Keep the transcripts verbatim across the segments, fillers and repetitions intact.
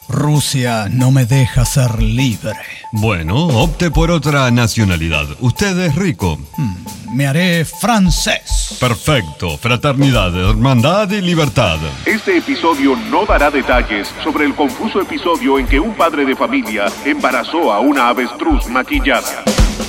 Rusia no me deja ser libre. Bueno, opte por otra nacionalidad. Usted es rico. Hmm, me haré francés. Perfecto. Fraternidad, hermandad y libertad. Este episodio no dará detalles sobre el confuso episodio en que un padre de familia embarazó a una avestruz maquillada.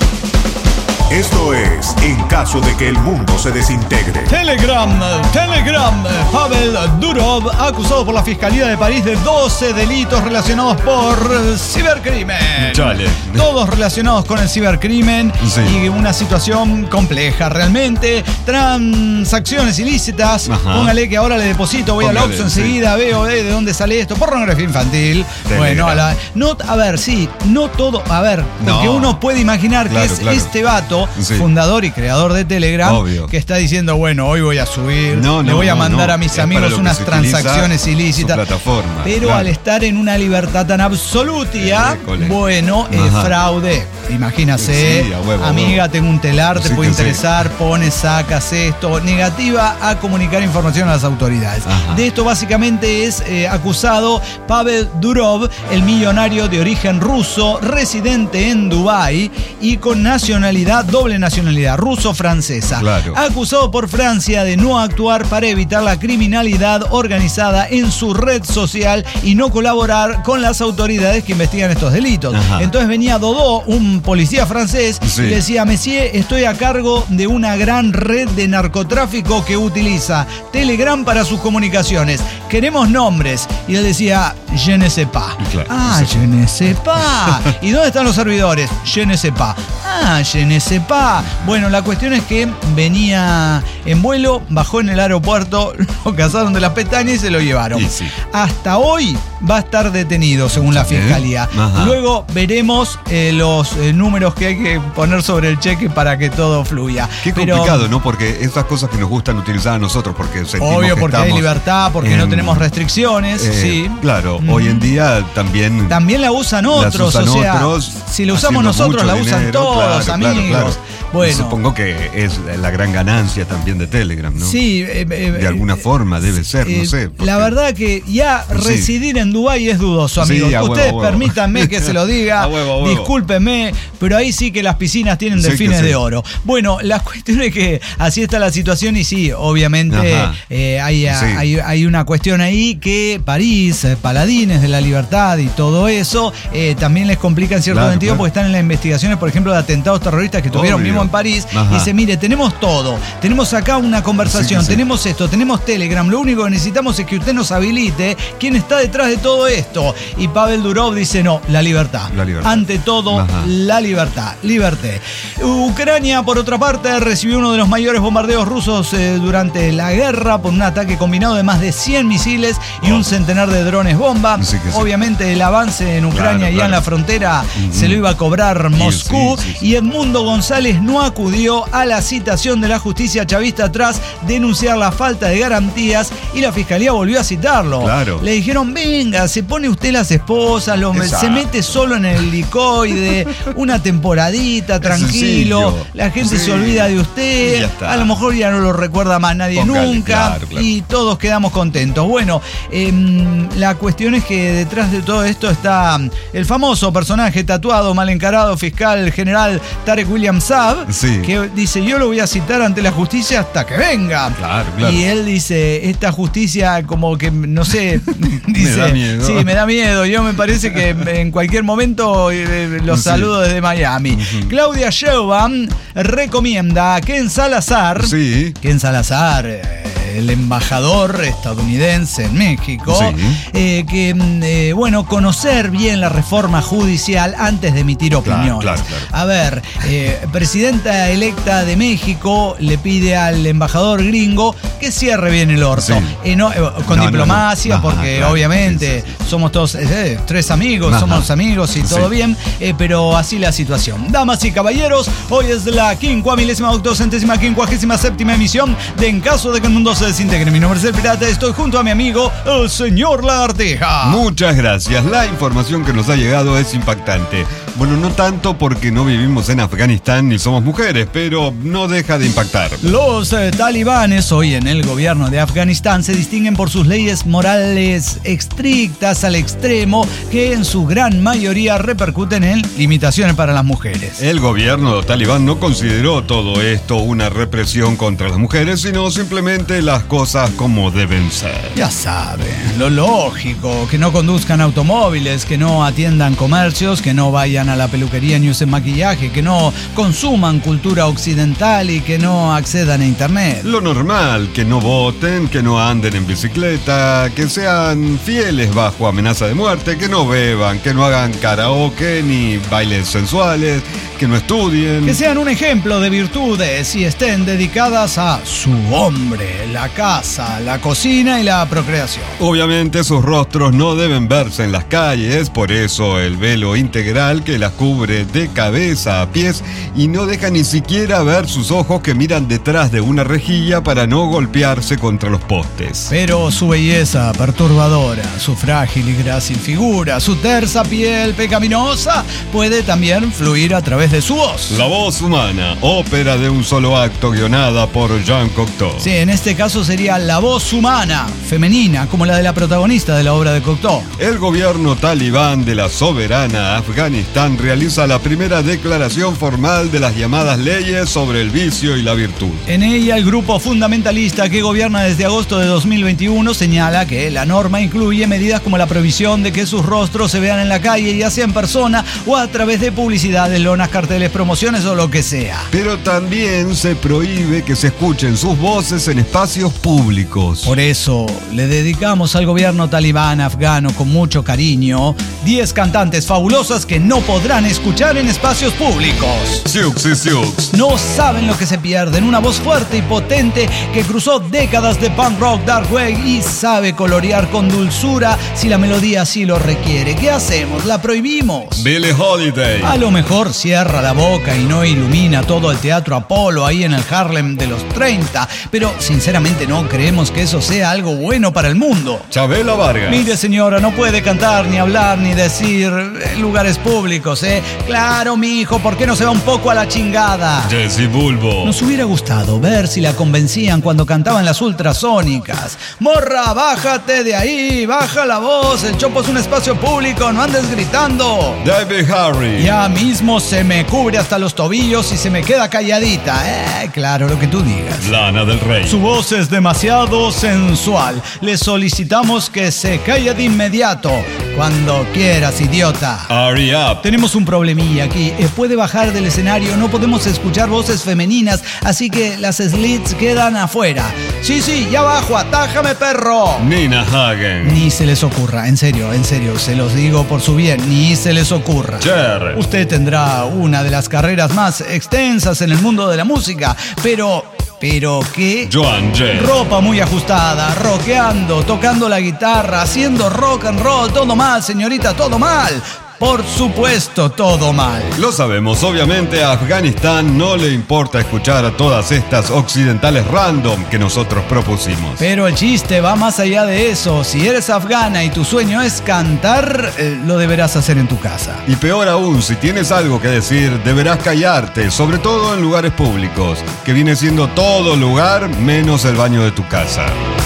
Esto es En caso de que el mundo se desintegre. Telegram, Telegram. Pavel Durov, acusado por la Fiscalía de París de doce delitos relacionados por cibercrimen. Chale. Todos relacionados con el cibercrimen. Sí. Y una situación compleja realmente. Transacciones ilícitas. Ajá. Póngale que ahora le deposito, voy Póngale, al Oxxo enseguida, sí. veo eh, de dónde sale esto. Pornografía infantil. Telegram. Bueno, a, la, no, a ver, sí, no todo. A ver, porque No. uno puede imaginar Claro, que es claro. este vato, Sí. fundador y creador de Telegram, Obvio. que está diciendo, bueno, hoy voy a subir, No, le no, voy a no, mandar no. a mis Es para amigos lo que unas se utiliza transacciones ilícitas. su plataforma, Pero claro. al estar en una libertad tan absoluta, École. bueno, es Ajá. fraude. Imagínase, Sí, a huevo, a amiga, huevo. tengo un telar, te Sí puede que sí. interesar, pones, sacas esto. Negativa a comunicar información a las autoridades. Ajá. De esto básicamente es eh, acusado Pavel Durov, el millonario de origen ruso, residente en Dubái y con nacionalidad, doble nacionalidad, ruso-francesa. Claro. Acusado por Francia de no actuar para evitar la criminalidad organizada en su red social y no colaborar con las autoridades que investigan estos delitos. Ajá. Entonces venía Dodó, un policía francés, Sí. y le decía: Messier, estoy a cargo de una gran red de narcotráfico que utiliza Telegram para sus comunicaciones. Queremos nombres. Y él decía: je ne sais pas. Claro, Ah, sí. je ne sais pas. ¿Y dónde están los servidores? Je ne sais pas. Ah, je ne sais pas. Bueno, la cuestión es que venía en vuelo, bajó en el aeropuerto, lo cazaron de las pestañas y se lo llevaron. Y sí. Hasta hoy va a estar detenido, según la Sí. fiscalía. Ajá. Luego veremos eh, los eh, números que hay que poner sobre el cheque para que todo fluya. Qué Pero, complicado, ¿no? Porque esas cosas que nos gustan utilizar a nosotros, porque sentimos obvio, que porque hay estamos libertad, porque no en- tenemos restricciones. eh, sí. Claro, Mm. hoy en día también... También la usan otros, usan o sea, otros, si la usamos haciendo nosotros, mucho la usan dinero, todos, claro, claro, amigos. claro. Bueno, Supongo que es la gran ganancia también de Telegram, ¿no? sí, eh, eh, De alguna eh, forma debe ser, eh, no sé. porque- La verdad que ya Sí. residir en Dubái es dudoso, Sí, amigos. a huevo, Ustedes a huevo. permítanme que se lo diga, A huevo, a huevo. discúlpenme, pero ahí sí que las piscinas tienen Sí que delfines sí. de oro. Bueno, la cuestión es que así está la situación y sí, obviamente Ajá. eh, hay, Sí. hay, hay una cuestión ahí que París, eh, paladines de la libertad y todo eso, eh, también les complica en cierto Claro, sentido claro. porque están en las investigaciones, por ejemplo, de atentados terroristas que tuvieron Obvio. mismo en París. Ajá. Y dice: mire, tenemos todo, tenemos acá una conversación, Sí que sí. tenemos esto, tenemos Telegram, lo único que necesitamos es que usted nos habilite quién está detrás de todo esto. Y Pavel Durov dice: no, la libertad. La libertad. Ante todo, Ajá. la libertad. Liberté. Ucrania, por otra parte, recibió uno de los mayores bombardeos rusos eh, durante la guerra por un ataque combinado de más de cien misiles y Oh. un centenar de drones bomba. Sí que sí. Obviamente el avance en Ucrania Claro, ya claro. en la frontera Ujú. se lo iba a cobrar Moscú. sí, sí, sí. Y Edmundo González no acudió a la citación de la justicia chavista tras denunciar la falta de garantías y la fiscalía volvió a citarlo. Claro. Le dijeron: venga, se pone usted las esposas, lo- Exacto. se mete solo en el helicoide, una temporadita, tranquilo, sencillo. la gente Sí. se olvida de Y usted, ya está. a lo mejor ya no lo recuerda más nadie Póngale, nunca, claro, claro. y todos quedamos contentos. Bueno, em, la cuestión es que detrás de todo esto está el famoso personaje tatuado, mal encarado, fiscal general Tarek William Saab, Sí. que dice: yo lo voy a citar ante la justicia hasta que venga. Claro, claro. Y él dice: esta justicia como que, no sé, dice, da miedo. sí, me da miedo. Yo me parece que en cualquier momento eh, los Sí. saludo desde Miami. Ujú. Claudia Sheinbaum recomienda a Ken Salazar, Sí. Ken Salazar, eh, el embajador estadounidense en México, Sí. eh, que, mm, eh, bueno, conocer bien la reforma judicial antes de emitir Claro, opiniones. claro, claro. A ver, eh, presidenta electa de México le pide al embajador gringo que cierre bien el orto. Sí. Eh, no, eh, con No, no, diplomacia, no. Ajá, porque claro. obviamente Sí, sí, somos todos eh, tres amigos, Ajá. somos amigos y todo Sí. bien, eh, pero así la situación. Damas y caballeros, hoy es la quincuamilésima octocentésima quincuagésima séptima emisión de En caso de que el mundo se desintegre. Mi nombre es El Pirata, estoy junto a mi amigo, el señor Lagartija. Muchas gracias. La información que nos ha llegado es impactante. Bueno, no tanto porque no vivimos en Afganistán ni somos mujeres, pero no deja de impactar. Los eh, talibanes hoy en el gobierno de Afganistán se distinguen por sus leyes morales estrictas al extremo que en su gran mayoría repercuten en limitaciones para las mujeres. El gobierno talibán no consideró todo esto una represión contra las mujeres, sino simplemente las cosas como deben ser. Ya saben, lo lógico, que no conduzcan automóviles, que no atiendan comercios, que no vayan a la peluquería ni usen maquillaje, que no consuman cultura occidental y que no accedan a internet. Lo normal, que no voten, que no anden en bicicleta, que sean fieles bajo amenaza de muerte, que no beban, que no hagan karaoke ni bailes sensuales, que no estudien. Que sean un ejemplo de virtudes y estén dedicadas a su hombre, la casa, la cocina y la procreación. Obviamente sus rostros no deben verse en las calles, por eso el velo integral que las cubre de cabeza a pies y no deja ni siquiera ver sus ojos que miran detrás de una rejilla para no golpearse contra los postes. Pero su belleza perturbadora, su frágil y grácil figura, su tersa piel pecaminosa puede también fluir a través de su voz. La voz humana, ópera de un solo acto guionada por Jean Cocteau. Sí, en este caso sería la voz humana, femenina, como la de la protagonista de la obra de Cocteau. El gobierno talibán de la soberana Afganistán realiza la primera declaración formal de las llamadas leyes sobre el vicio y la virtud. En ella, el grupo fundamentalista que gobierna desde agosto de dos mil veintiuno señala que la norma incluye medidas como la prohibición de que sus rostros se vean en la calle, ya sea en persona o a través de publicidades, lonas, carteles, promociones o lo que sea. Pero también se prohíbe que se escuchen sus voces en espacios públicos. Por eso le dedicamos al gobierno talibán afgano con mucho cariño diez cantantes fabulosas que no podrán escuchar en espacios públicos. Siux y Siux. No saben lo que se pierden, una voz fuerte y potente que cruzó décadas de punk rock, dark wave y sabe colorear con dulzura si la melodía así lo requiere. ¿Qué hacemos? ¿La prohibimos? Billie Holiday. A lo mejor cierra la boca y no ilumina todo el Teatro Apolo ahí en el Harlem de los treinta, pero sinceramente no creemos que eso sea algo bueno para el mundo. Chabela Vargas. Mire, señora, no puede cantar, ni hablar, ni decir en lugares públicos, ¿eh? Claro, mijo, ¿por qué no se va un poco a la chingada? Jessy Bulbo. Nos hubiera gustado ver si la convencían cuando cantaban las ultrasónicas. Morra, bájate de ahí, baja la voz, el chopo es un espacio público, no andes gritando. Debbie Harry. Ya mismo se me cubre hasta los tobillos y se me queda calladita. Eh, claro, lo que tú digas. Lana del Rey. Su voz es demasiado sensual. Le solicitamos que se calle de inmediato. Cuando quieras, idiota. Hurry up. Tenemos un problemilla aquí. Eh, puede bajar del escenario. No podemos escuchar voces femeninas, así que las slits quedan afuera. Sí, sí, ya bajo. Atájame, perro. Nina Hagen. Ni se les ocurra. En serio, en serio. Se los digo por su bien. Ni se les ocurra. Cher. Usted tendrá una de las carreras más extensas en el mundo de la música, pero... ¿Pero qué? Joan Jett. Ropa muy ajustada, rockeando, tocando la guitarra, haciendo rock and roll. Todo mal, señorita, todo mal. Por supuesto, todo mal. Lo sabemos, obviamente a Afganistán no le importa escuchar a todas estas occidentales random que nosotros propusimos. Pero el chiste va más allá de eso. Si eres afgana y tu sueño es cantar, eh, lo deberás hacer en tu casa. Y peor aún, si tienes algo que decir, deberás callarte, sobre todo en lugares públicos, que viene siendo todo lugar menos el baño de tu casa.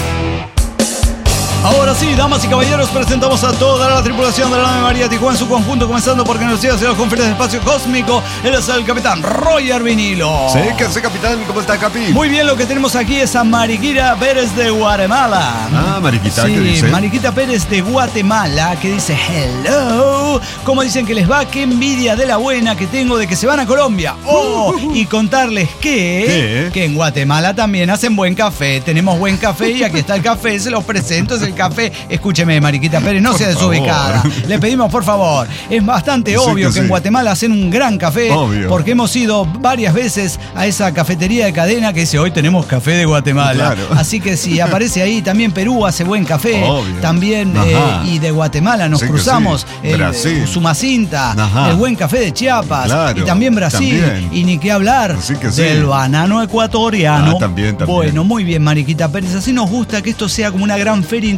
Ahora sí, damas y caballeros, presentamos a toda la tripulación de la nave María Tijuana en su conjunto, comenzando por Universidad de los Conferencias del Espacio Cósmico. Él es el capitán Roger Vinilo. Sí, ¿qué hace, capitán? ¿Cómo está, capi? Muy bien, lo que tenemos aquí es a Mariquita Pérez de Guatemala. Ah, Mariquita, sí, ¿qué dice? Mariquita Pérez de Guatemala, que dice hello. ¿Cómo dicen que les va? Qué envidia de la buena que tengo de que se van a Colombia. Oh, y contarles que, ¿Qué? que en Guatemala también hacen buen café. Tenemos buen café y aquí está el café, se los presento, es el café. Escúcheme, Mariquita Pérez, no Por sea favor. desubicada. Le pedimos, por favor. Es bastante Sí, obvio que que en sí. Guatemala hacen un gran café. Obvio. Porque hemos ido varias veces a esa cafetería de cadena que dice, hoy tenemos café de Guatemala. Claro. Así que si aparece ahí, también Perú hace buen café. Obvio. También, Ajá. eh, y de Guatemala nos Sí que cruzamos. sí. El Brasil. Sumacinta, Ajá. el buen café de Chiapas. Claro, Y también Brasil. también. Y ni qué hablar Sí que sí. del banano ecuatoriano. Ah, también, también. Bueno, muy bien, Mariquita Pérez. Así nos gusta que esto sea como una gran feria internacional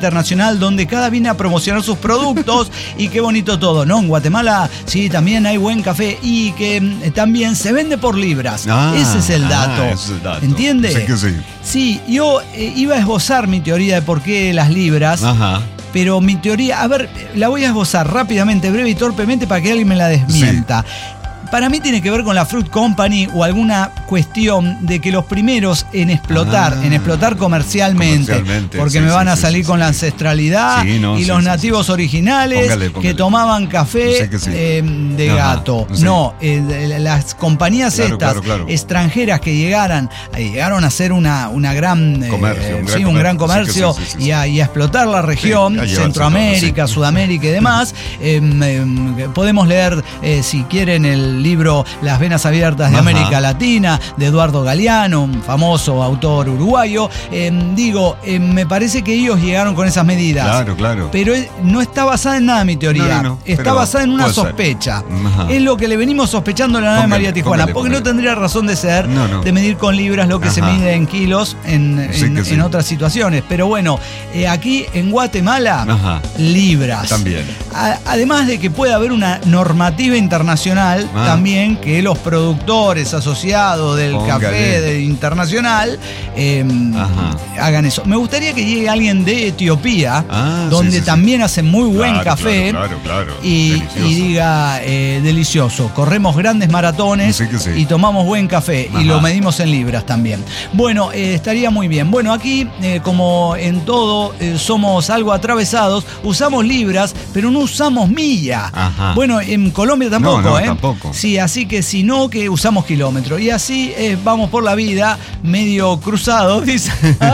internacional donde cada viene a promocionar sus productos y qué bonito todo, ¿no? En Guatemala sí, también hay buen café y que eh, también se vende por libras. Ah, ese es el dato. Ah, ese es el dato. ¿Entiende? Sí que sí. Sí, yo eh, iba a esbozar mi teoría de por qué las libras. Ajá. Pero mi teoría, a ver, la voy a esbozar rápidamente, breve y torpemente para que alguien me la desmienta. Sí. Para mí tiene que ver con la Fruit Company o alguna cuestión de que los primeros en explotar, ah, en explotar comercialmente, comercialmente porque sí, me van sí, a salir sí, con sí, la ancestralidad sí, no, y sí, los sí, nativos sí, originales póngale, póngale. que tomaban café que sí. eh, de Ajá, gato. Sí. No, eh, las compañías claro, estas claro, claro. extranjeras que llegaran, eh, llegaron a ser una, una gran, eh, comercio, un, gran sí, un gran comercio sí, sí, sí, sí, y, a, y a explotar la región, sí, Centroamérica, sí. Sudamérica y demás. eh, eh, podemos leer, eh, si quieren, el libro Las Venas Abiertas de Ajá. América Latina, de Eduardo Galeano, un famoso autor uruguayo. Eh, digo, eh, me parece que ellos llegaron con esas medidas. Claro, claro. Pero no está basada en nada mi teoría. No, no, no, está basada en una sospecha. Es lo que le venimos sospechando a la nave de María Tijuana, póngale, porque póngale. no tendría razón de ser no, no. de medir con libras lo que Ajá. se mide en kilos en, sí en, sí. en otras situaciones. Pero bueno, eh, aquí en Guatemala, Ajá. libras. También. A, además de que puede haber una normativa internacional, ah. también que los productores asociados del Póngale. café de internacional eh, hagan eso. Me gustaría que llegue alguien de Etiopía, ah, donde sí, sí, también sí. hacen muy buen claro, café, claro, claro, claro. Y, y diga eh, delicioso. Corremos grandes maratones sí sí. y tomamos buen café Ajá. y lo medimos en libras también. Bueno, eh, estaría muy bien. Bueno, aquí, eh, como en todo, eh, somos algo atravesados, usamos libras, pero no usamos milla. Ajá. Bueno, en Colombia tampoco, no, no, ¿eh? Tampoco. Sí, así que si no, que usamos kilómetros. Y así eh, vamos por la vida, medio cruzados, dice.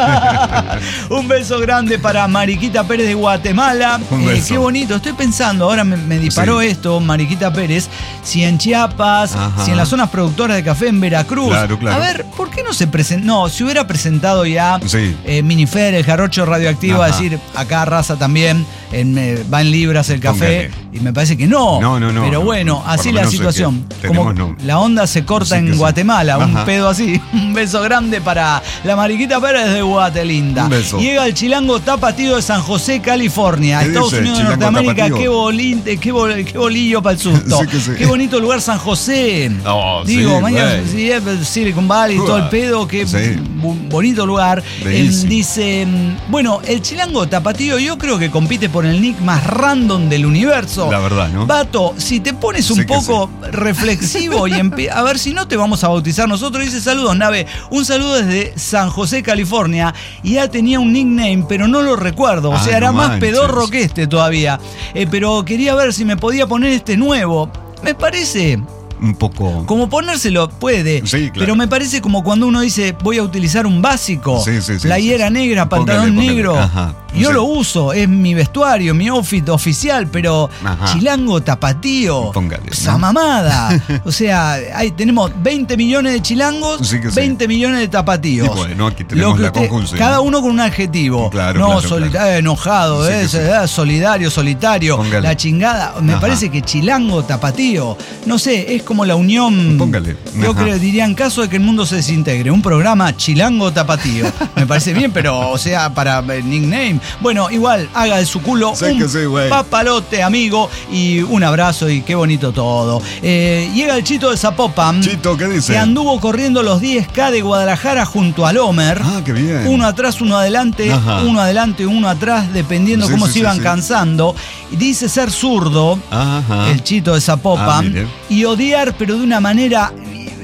Un beso grande para Mariquita Pérez de Guatemala. Un beso. Eh, qué bonito. Estoy pensando, ahora me, me disparó sí. esto, Mariquita Pérez, si en Chiapas, Ajá. si en las zonas productoras de café en Veracruz. Claro, claro. A ver, ¿por qué no se presentó? No, si hubiera presentado ya sí. eh, Minifer, el jarocho radioactivo, Ajá. a decir, acá raza también, en, eh, va en libras el café. Póngale. Y me parece que no. No, no, no. Pero no, bueno, no, así la situación. Como no. la onda se corta sí, en Guatemala, sí. un Ajá. pedo así. Un beso grande para la Mariquita Pérez de Guatelinda. Un beso. Llega el chilango tapatío de San José, California, Estados Unidos de Norteamérica. Qué, bolín, qué, bol, qué bolillo para el susto. Sí sí. Qué bonito lugar San José. Oh, Digo, sí, mañana sí, Silicon Valley, uh, todo el pedo, qué sí. bonito lugar. Eh, dice, bueno, el chilango tapatío yo creo que compite por el nick más random del universo. La verdad, ¿no? Vato, si te pones un sí poco sí. reflexivo y empe- a ver si no te vamos a bautizar nosotros. Dice, saludos, nave. Un saludo desde San José, California. Y ya tenía un nickname, pero no lo recuerdo. O sea, ah, era no más manches. pedorro que este todavía. Eh, pero quería ver si me podía poner este nuevo. Me parece... un poco... Como ponérselo, puede. Sí, claro. Pero me parece como cuando uno dice, voy a utilizar un básico. Sí, sí, sí, playera sí, sí. negra, pantalón póngale, póngale. negro. Ajá. Yo sí. lo uso, es mi vestuario, mi outfit oficial, pero Ajá. chilango tapatío. Póngale, ¿no? Esa mamada. O sea, hay, tenemos veinte millones de chilangos, sí veinte sí. millones de tapatíos. Y bueno, aquí tenemos la usted, conjunción. Cada uno con un adjetivo. Claro, no, claro, solitario, claro. enojado, sí, eh, sí. solidario, solitario. Póngale. La chingada. Me Ajá. parece que chilango tapatío, no sé, es como la unión. Póngale. Yo creo, diría, en caso de que el mundo se desintegre, un programa chilango tapatío. Me parece bien, pero, o sea, para nickname. Bueno, igual, haga de su culo sí un que sí, papalote, amigo, y un abrazo y qué bonito todo. Eh, llega el Chito de Zapopan. Chito, ¿qué dice? Que anduvo corriendo los diez K de Guadalajara junto al Homer. Ah, qué bien. Uno atrás, uno adelante, Ajá. uno adelante, uno atrás, dependiendo sí, cómo sí, se iban sí, cansando. Y dice ser zurdo, Ajá. el Chito de Zapopan, ah, y odiar, pero de una manera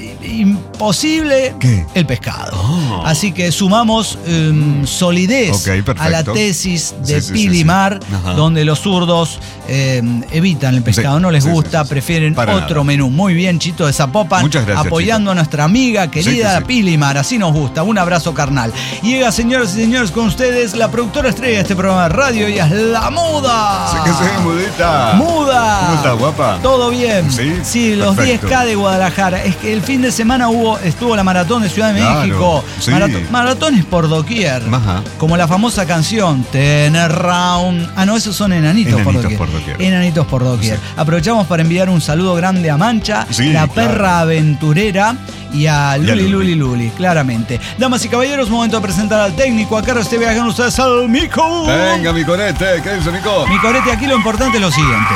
imposible, ¿qué? El pescado. Oh. Así que sumamos um, solidez okay, a la tesis de sí, sí, Pilimar, sí, sí. donde los zurdos eh, evitan el pescado, sí, no les sí, gusta, sí, sí. prefieren Para otro nada. menú. Muy bien, Chito de Zapopan. Muchas gracias, apoyando Chito. a nuestra amiga querida sí, sí. Pilimar, así nos gusta. Un abrazo carnal. Llega, señoras y señores, con ustedes la productora estrella de este programa de radio, y es la Muda. Sí que sí, mudita. Muda. ¿Cómo estás, guapa? Todo bien. Sí, sí los perfecto. diez K de Guadalajara. Es que el fin de de semana hubo, estuvo la maratón de Ciudad de Claro, México. sí. Maratón, maratones por doquier. Ajá. Como la famosa canción Ten Round. Ah, no, esos son enanitos, Enanitos por doquier. por doquier. Enanitos por doquier. Sí. Aprovechamos para enviar un saludo grande a Mancha, Sí, la claro. perra aventurera. Y a Y a Luli, Luli. Luli, Luli, claramente. Damas y caballeros, momento de presentar al técnico. Acá esté viajando ustedes al Mico. Venga, mi corete, ¿qué dice Mico? Mi corete, aquí lo importante es lo siguiente.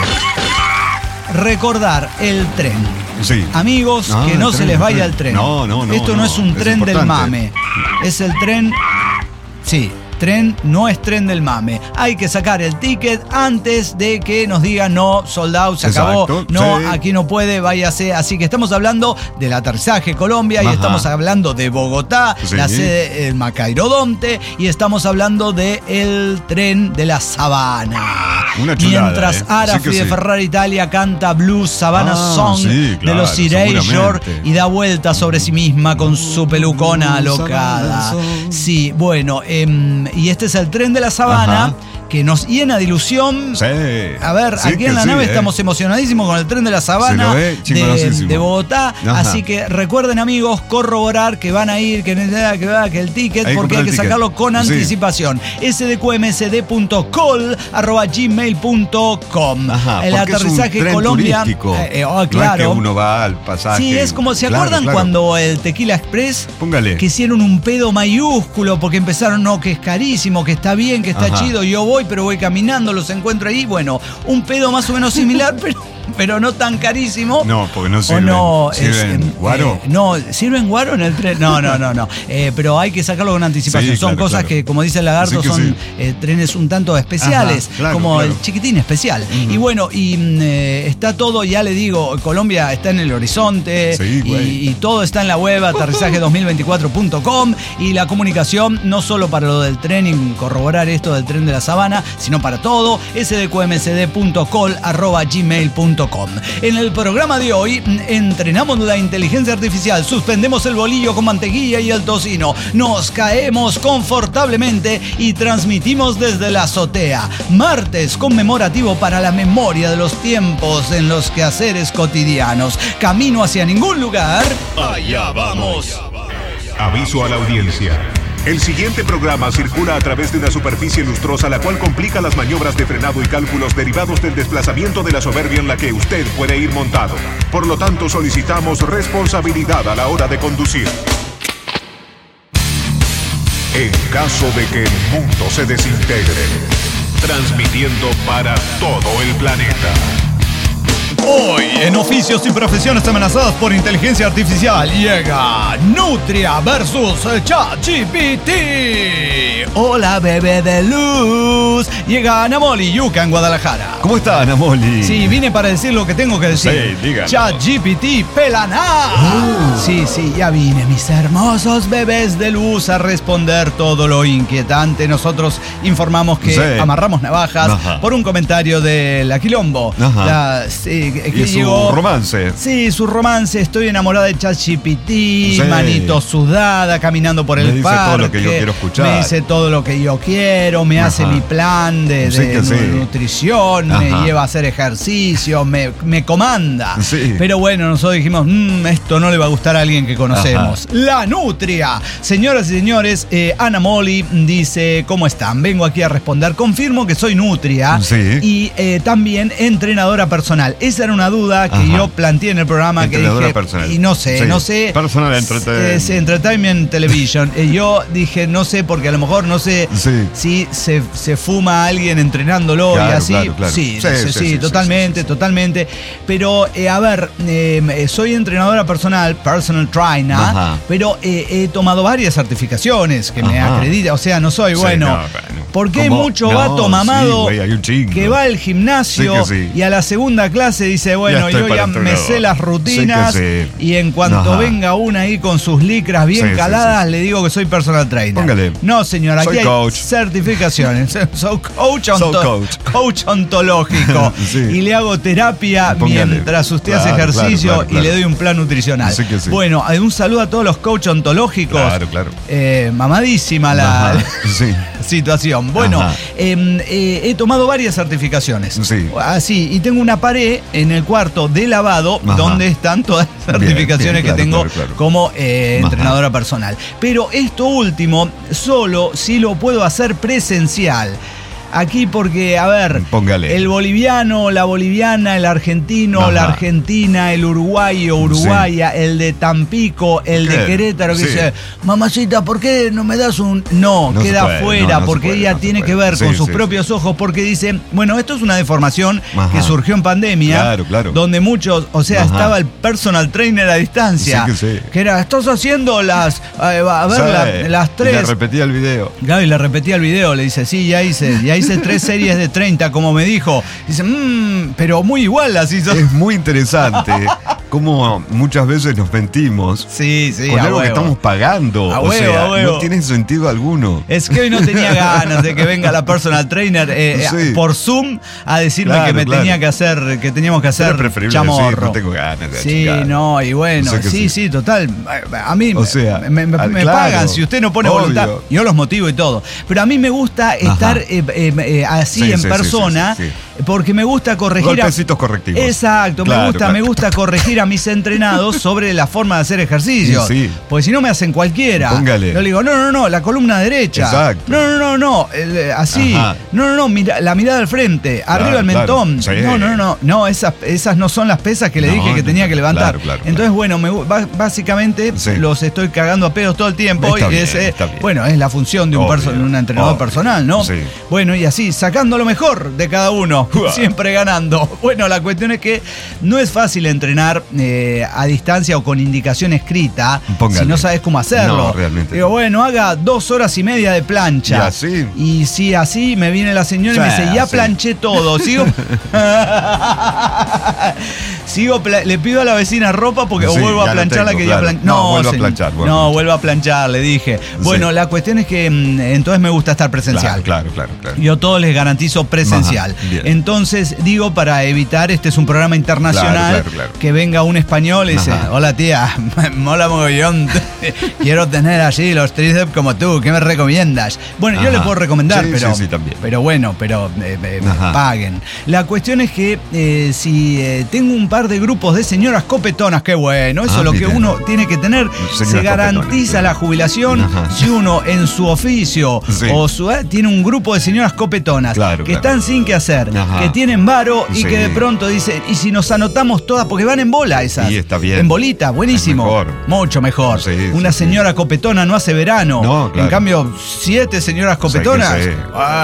Recordar el tren. Sí. Amigos, Ah, que no el se tren, les el vaya tren. el tren. No, no, no, Esto no, no, es un es tren del importante. mame. Es el tren... Sí. Tren no es tren del mame. Hay que sacar el ticket antes de que nos digan no, sold out, se acabó. Exacto, No, sí. aquí no puede, váyase. Así que estamos hablando del aterrizaje Colombia y Ajá. estamos hablando de Bogotá, Sí. la sede el Macairodonte, y estamos hablando de el tren de la Sabana. Una chulada, Mientras ¿eh? Arafi Sí que de sí. Ferrari Italia canta Blues Savannah Ah, Song sí, de claro, los Erasure seguramente. y da vuelta sobre sí misma con su pelucona alocada. Savannah Song. Sí, bueno, em, y este es el tren de la Sabana, Ajá. que nos llena de ilusión. Sí. A ver, Sí aquí que en la sí, nave eh. estamos emocionadísimos con el tren de la Sabana Se lo ve de, chingonosísimo. de Bogotá. Ajá. Así que recuerden, amigos, corroborar que van a ir, que, que, va, que el ticket, Hay que porque comprar hay el que ticket. sacarlo con Sí. anticipación. s d q m s d punto col arroba gmail punto com. Ajá, El porque aterrizaje es un tren Colombia. turístico. eh, eh, oh, No es que claro. uno va al pasaje. Sí, es como, ¿se Claro, acuerdan claro. cuando el Tequila Express Póngale. que hicieron un pedo mayúsculo porque empezaron, no, que es carísimo, que está bien, que está Ajá. chido, yo voy, pero voy caminando, los encuentro ahí? Bueno, un pedo más o menos similar, pero, pero no tan carísimo. No, porque no ¿O sirven. no? ¿Sirven eh, guaro? eh, no, ¿sirven guaro en el tren? No, no, no, no. Eh, pero hay que sacarlo con anticipación. Sí, Son claro, cosas claro. que, como dice el lagarto, Sí que son sí. eh, trenes un tanto especiales, Ajá, claro, como claro. el chiquitín especial. Y bueno, y mm, eh, está todo, ya le digo, Colombia está en el horizonte. Sí, güey. y, y todo está en la web, aterrizaje dos mil veinticuatro punto com, y la comunicación no solo para lo del tren y corroborar esto del tren de la Sabana, sino para todo, s d q m s d punto col arroba gmail punto com. En el programa de hoy mm, entrenamos la inteligencia artificial, suspendemos el bolillo con mantequilla y el tocino, nos caemos confortablemente y transmitimos desde la azotea. Martes conmemorativo para la memoria de los tiempos en los quehaceres cotidianos. Camino hacia ningún lugar. Allá vamos. Aviso a la audiencia. El siguiente programa circula a través de una superficie lustrosa la cual complica las maniobras de frenado y cálculos derivados del desplazamiento de la soberbia en la que usted puede ir montado. Por lo tanto, solicitamos responsabilidad a la hora de conducir. En caso de que el mundo se desintegre, transmitiendo para todo el planeta. Hoy, en Oficios y Profesiones Amenazadas por Inteligencia Artificial, llega Nutria versus ChatGPT. Hola, bebé de luz. Llega Anamoli Yuca en Guadalajara. ¿Cómo está, Ana Moli? Sí, vine para decir lo que tengo que decir. Sí, dígalo. ChatGPT pelaná. Sí, sí, ya vine, mis hermosos bebés de luz, a responder todo lo inquietante. Nosotros informamos que Sí. amarramos navajas Ajá. por un comentario de la Quilombo. Ajá. La- sí, que Y su llegó- romance. Sí, su romance. Estoy enamorada de ChatGPT, Sí. manito sudada, caminando por Me el dice parque. todo lo que yo quiero escuchar. Me dice todo lo que yo quiero, me hace Ajá. mi plan de, Sí de que sí. nutrición, Ajá. me lleva a hacer ejercicio, me, me comanda. Sí. Pero bueno, nosotros dijimos, "Mm, esto no le va a gustar a alguien que conocemos. La Nutria. Señoras y señores, eh, Ana Moli dice, ¿cómo están? Vengo aquí a responder. Confirmo que soy Nutria Sí. y eh, también entrenadora personal. Esa era una duda que Ajá. yo planteé en el programa, que Entrenadora dije, personal. y no sé, Sí. no sé. Personal entertainment. Es Entertainment Television. Eh, yo dije, no sé, porque a lo mejor no sé Sí. si se, se fuma a alguien entrenándolo y Claro, así. claro, claro. Sí, Sí, sí, sí, sí, sí, sí, totalmente, sí, sí. totalmente. Pero, eh, a ver, eh, soy entrenadora personal, personal trainer, Ajá. pero eh, he tomado varias certificaciones que me Ajá. acreditan. O sea, no soy Sí, bueno. no, bueno. Porque hay ¿Cómo? mucho No, vato sí, mamado güey, hay un chingo. que va al gimnasio Sí que sí. y a la segunda clase dice, bueno, estoy yo para ya me entrenador. sé las rutinas Sí que sí. y en cuanto Ajá. venga una ahí con sus licras bien Sí, sí, caladas, sí. le digo que soy personal trainer. Póngale. No, señor, aquí Soy hay coach. certificaciones. Soy coach, Soy onto- coach. coach ontológico. Sí. Y le hago terapia Póngale. mientras usted hace Claro, ejercicio claro, claro, y le claro. doy un plan nutricional. Sí que sí. Bueno, hay un saludo a todos los coach ontológicos. Claro, claro. Eh, mamadísima la, Ajá. Sí. situación. certificación. Bueno, eh, eh, he tomado varias certificaciones. Sí. Así, y tengo una pared en el cuarto de lavado. Ajá. Donde están todas las certificaciones bien, bien, que claro, tengo claro, claro. como eh, entrenadora personal. Pero esto último, solo si lo puedo hacer presencial. Aquí porque, a ver, Póngale. el boliviano, la boliviana, el argentino, Ajá. la argentina, el uruguayo, uruguaya, sí. el de Tampico, el ¿Qué? de Querétaro, que sí. dice, mamacita, ¿por qué no me das un...? No, no queda puede, fuera, no, no porque puede, ella no tiene que ver sí, con sus sí, propios sí. ojos, porque dice, bueno, esto es una deformación Ajá. que surgió en pandemia, claro, claro. donde muchos, o sea, Ajá. estaba el personal trainer a distancia, sí, que, sí. que era, estás haciendo las, a ver, la, las tres... Y le repetía el video. Claro, y le repetía el video, le dice, sí, ya hice, ya hice tres series de treinta, como me dijo. Dice, mmm, pero muy igual las hizo. Es muy interesante cómo muchas veces nos mentimos sí, sí, con algo huevo. que estamos pagando. A o huevo, sea, a huevo. no tiene sentido alguno. Es que hoy no tenía ganas de que venga la personal trainer eh, sí. eh, por Zoom a decirme claro, que me claro. tenía que hacer, que teníamos que hacer chamorro. Decir, no tengo ganas de Sí, chicar. no, y bueno, o sea sí, sí, sí, total. A mí o sea, me, me, me claro, pagan si usted no pone obvio. voluntad. Yo los motivo y todo. Pero a mí me gusta estar eh, eh, eh, así sí, en sí, persona sí, sí, sí. porque me gusta corregir. Golpecitos a... correctivos. Exacto, claro, me gusta, claro. me gusta corregir a mis entrenados sobre la forma de hacer ejercicios. Sí, sí. Porque si no me hacen cualquiera. Póngale. Yo le digo, no, no, no, la columna derecha. Exacto. No, no, no, no, el, así. Ajá. No, no, no, mira, la mirada al frente, claro, arriba el mentón. Claro. Sí. No, no, no, no, esas, esas no son las pesas que le no, dije que no, tenía que levantar. Claro, claro, Entonces, claro. bueno, me, básicamente sí. los estoy cagando a pedos todo el tiempo. Está y bien, es, está bien. Bueno, es la función de un, perso- un entrenador obvio. personal, ¿no? Sí. Bueno, y así, sacando lo mejor de cada uno, siempre ganando. Bueno, la cuestión es que no es fácil entrenar eh, a distancia o con indicación escrita Póngale. si no sabes cómo hacerlo. No, realmente. Digo, bueno, haga dos horas y media de plancha. Y así. Y si así me viene la señora sí, y me dice, ya sí. planché todo. Sigo. Sigo pla- le pido a la vecina ropa porque sí, o vuelvo a planchar la que claro. ya planché. No, no, vuelvo a planchar. Vuelvo no, a vuelvo a planchar, le dije. Bueno, sí. la cuestión es que entonces me gusta estar presencial. Claro, claro, claro. claro. Yo todo les garantizo presencial. Ajá, entonces, digo, para evitar, este es un programa internacional, claro, claro, claro. que venga un español y dice, Ajá. hola tía, mola mogollón, quiero tener así los tríceps como tú, ¿qué me recomiendas? Bueno, Ajá. yo le puedo recomendar, sí, pero, sí, sí, también. pero bueno, pero eh, eh, paguen. La cuestión es que eh, si eh, tengo un par de grupos de señoras copetonas, qué bueno, eso ah, es lo que uno tiene que tener, Señora se garantiza sí. la jubilación Ajá. si uno en su oficio sí. o su, eh, tiene un grupo de señoras copetonas claro, que claro. están sin qué hacer, Ajá. que tienen varo y sí. que de pronto dicen, y si nos anotamos todas, porque van en bola esas. Sí, está bien. En bolita, buenísimo. Mejor. Mucho mejor. Sí, Una sí, señora sí. copetona no hace verano. No, claro. En cambio, siete señoras copetonas. Sí, sí.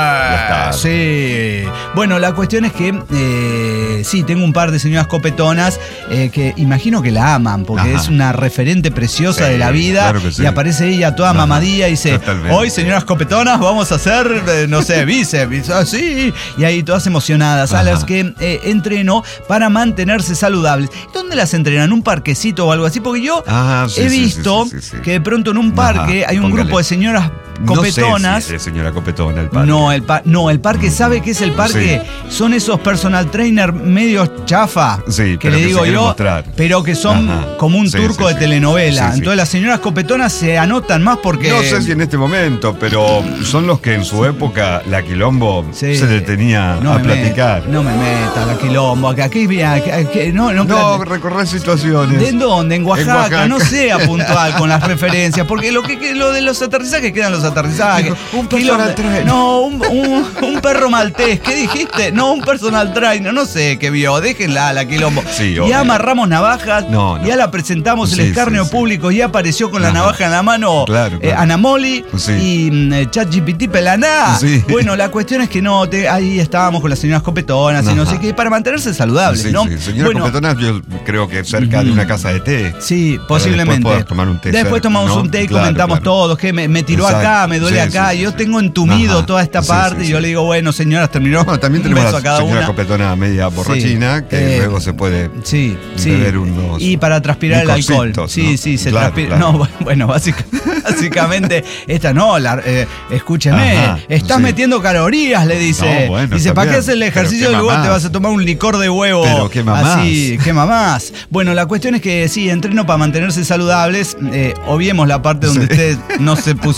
Ah, sí. Bueno, la cuestión es que eh, sí, tengo un par de señoras copetonas eh, que imagino que la aman, porque Ajá. es una referente preciosa sí, de la vida. Claro que sí. Y aparece ella toda Ajá. mamadilla y dice, Totalmente. hoy señoras copetonas vamos a hacer, eh, no sé, bíceps, así. Y ahí todas emocionadas, Ajá. a las que eh, entreno para mantenerse saludables. ¿Dónde las entrenan? ¿Un parquecito o algo así? Porque yo ah, sí, he sí, visto sí, sí, sí, sí. que de pronto en un parque Ajá, hay un póngale. grupo de señoras copetonas. No sé si es señora copetona el parque. No, el, pa- no, el parque, ¿sabe qué es el parque? Sí. Son esos personal trainer medios chafa, sí, que le digo que yo, mostrar. pero que son Ajá. como un sí, turco sí, de sí. telenovela. Sí, sí. Entonces las señoras copetonas se anotan más porque... No sé si en este momento, pero son los que en su época la Quilombo sí. se detenía no a platicar. Met, no me meta la Quilombo, que aquí, aquí, aquí no, no, no recorrer situaciones. ¿De dónde? En Oaxaca, en Oaxaca. No sea puntual con las referencias, porque lo que, que lo de los aterrizajes quedan los aterrizajes. Un personal trainer. No, un, un, un perro maltés. ¿Qué dijiste? No, un personal trainer. No sé qué vio. Déjenla la Quilombo. Sí, ya obvio. Amarramos navajas. No, no. Ya la presentamos sí, el escarnio sí, público. Sí. Ya apareció con la Ajá. navaja en la mano claro, claro. Eh, Anamoli sí. y eh, ChatGPT pelaná. Sí. Bueno, la cuestión es que no, te, ahí estábamos con las señoras copetonas Ajá. y no sé qué, para mantenerse saludables, sí, ¿no? Sí. Señoras bueno, copetonas, yo creo que cerca mm, de una casa de té. Sí, posiblemente. Después tomar un té. Después cerca, tomamos ¿no? un té y claro, comentamos claro. todos, que me, me tiró Exacto. acá, me duele sí, acá. Sí, yo sí, tengo sí. entumido Ajá. toda esta sí, parte sí, y yo sí. le digo, bueno, señoras, terminó. Bueno, también un tenemos beso la a cada señora una. copetona media borrachina, sí. que eh, luego se puede sí, sí. beber unos y para transpirar el alcohol. Sí, ¿no? sí, se claro, transpira. Claro. No, bueno, básicamente, básicamente esta no, la, eh, escúcheme, Ajá, estás sí. metiendo calorías, le dice. No, bueno, dice, ¿para qué bien, haces el ejercicio y luego te vas a tomar un licor de huevo? Pero qué mamás. Así, qué mamás. Bueno, la cuestión es que sí, entreno para mantenerse saludables. Eh, obviemos la parte donde sí. ustedes no se pusieron muy saludables.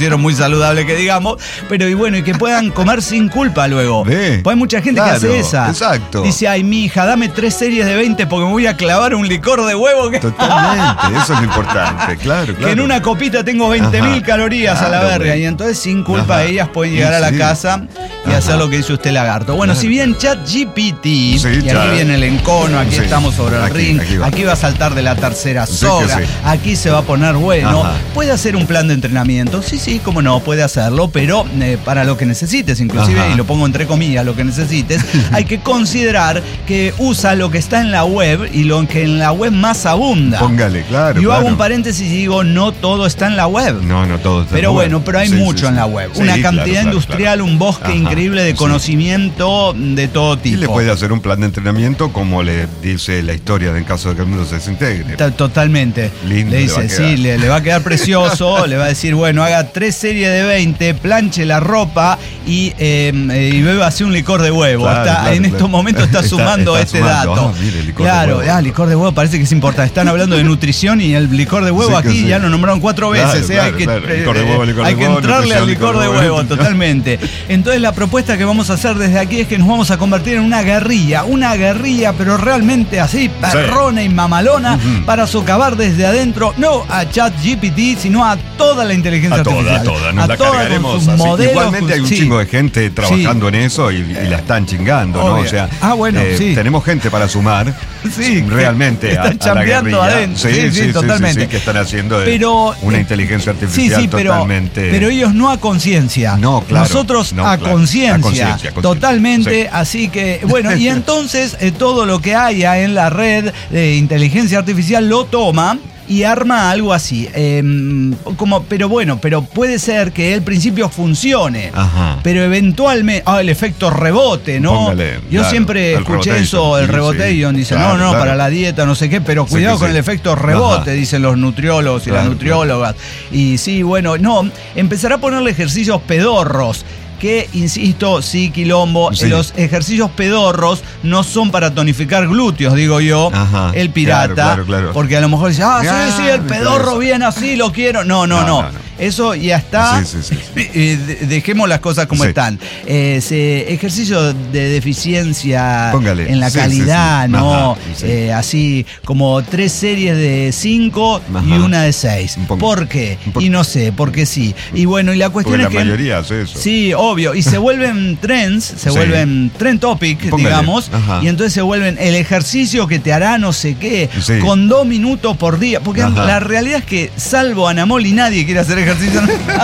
saludable que digamos, pero y bueno, y que puedan comer sin culpa luego. Ve, Pues hay mucha gente claro, que hace esa. Exacto. Dice, ay, mi hija, dame tres series de veinte porque me voy a clavar un licor de huevo que... Totalmente, eso es lo importante, claro, claro. Que en una copita tengo veinte mil calorías claro, a la verga. güey. Y entonces sin culpa Ajá. ellas pueden Sí, llegar a la sí. casa y Ajá. hacer lo que dice usted, lagarto. Bueno, Claro. si bien ChatGPT, Sí, y aquí Chat. viene el encono, aquí Sí. estamos sobre el Aquí, ring, aquí aquí va. va. a saltar de la tercera Sí que soga, sí. aquí se va a poner bueno. Ajá. Puede hacer un plan de entrenamiento, sí, sí, cómo no, puede hacerlo, pero eh, para lo que necesites, inclusive, Ajá. y lo pongo entre comillas, lo que necesites, hay que considerar que usa lo que está en la web y lo que en la web más abunda. Póngale, claro. Yo claro. hago un paréntesis y digo, no todo está en la web. No, no todo está Pero en la web. bueno, pero hay Sí, mucho sí, en sí. la web. Sí, Una claro, cantidad claro, industrial, claro. un bosque Ajá, increíble de sí. conocimiento de todo Y tipo. le puede hacer un plan de entrenamiento como le dice la historia en caso de que el mundo se desintegre. Ta- Totalmente. Lindo le le va dice, a quedar. sí, le, le va a quedar precioso. Le va a decir, bueno, haga tres series de veinte, planche la ropa y, eh, eh, y beba así un licor de huevo. Claro, Está- claro, en claro. estos momentos está, Está- sumando está este sumando. dato. Ah, mire, licor de claro, huevo. ah, licor de huevo parece que es importante. Están hablando de nutrición y el licor de huevo Sí que aquí sí. ya lo nombraron cuatro Claro, veces. eh, claro, hay que, claro. Licor de huevo, licor hay de que huevo, entrarle al nutrición, licor de huevo, totalmente. Entonces la propuesta que vamos a hacer desde aquí es que nos vamos a convertir en una guerrilla, una guerrilla, pero realmente así, perrona y mamalona, Ujú. para socavar desde adentro, no a ChatGPT, sino a toda la inteligencia A toda, a artificial. toda, nos a la toda con cargaremos sus así. modelos, Igualmente hay un sí. chingo de gente trabajando en eso y, y la están chingando, ¿no? Obvio. O sea, Ah, bueno, sí. tenemos gente para sumar Sí, realmente que a, están a la chambeando guerrilla. adentro. Sí, sí, totalmente. sí, que están haciendo de Pero, una eh, inteligencia Sí, artificial sí, pero, totalmente. pero ellos no a conciencia. No, claro. Nosotros No, a claro. conciencia. A conciencia, a conciencia. Totalmente. Sí. Así que, bueno, y entonces eh, todo lo que haya en la red de inteligencia artificial lo toma y arma algo así. Eh, como, pero bueno, pero puede ser que el principio funcione. Ajá. Pero eventualmente. Ah, el efecto rebote, ¿no? Póngale, Yo claro, siempre el escuché rebotation, eso, el sí, rebotation. sí, Dice, claro, no, no, claro. para la dieta, no sé qué, pero Sí, cuidado que con sí. el efecto rebote, Ajá. dicen los nutriólogos y las Claro, nutriólogas. Y sí, bueno, no, empezará a ponerle ejercicios pedorros. Que, insisto, sí, quilombo, Sí. los ejercicios pedorros no son para tonificar glúteos, digo yo, Ajá, el pirata. claro, claro, claro. Porque a lo mejor dice, ah, Ah, sí, sí, el me pedorro interesa. bien así, lo quiero. No, no, No, no. no, no. Eso ya está. Sí, sí, sí, sí. Eh, de- Dejemos las cosas como Sí. están. Eh, se- ejercicio de deficiencia Póngale. en la Sí, sí, calidad, sí. ¿no? Ajá, sí. Eh, así como tres series de cinco y Ajá. una de seis. Un poco- ¿Por qué? un poco- Y no sé, porque sí. Y bueno, y la Porque cuestión la es que. mayoría hace eso. Sí, obvio. Y se vuelven trends, se Sí. vuelven trend topic, Póngale. digamos. Ajá. Y entonces se vuelven el ejercicio que te hará no sé qué, Sí. con dos minutos por día. Porque Ajá. la realidad es que, salvo Anamoli, nadie quiere hacer ejercicio.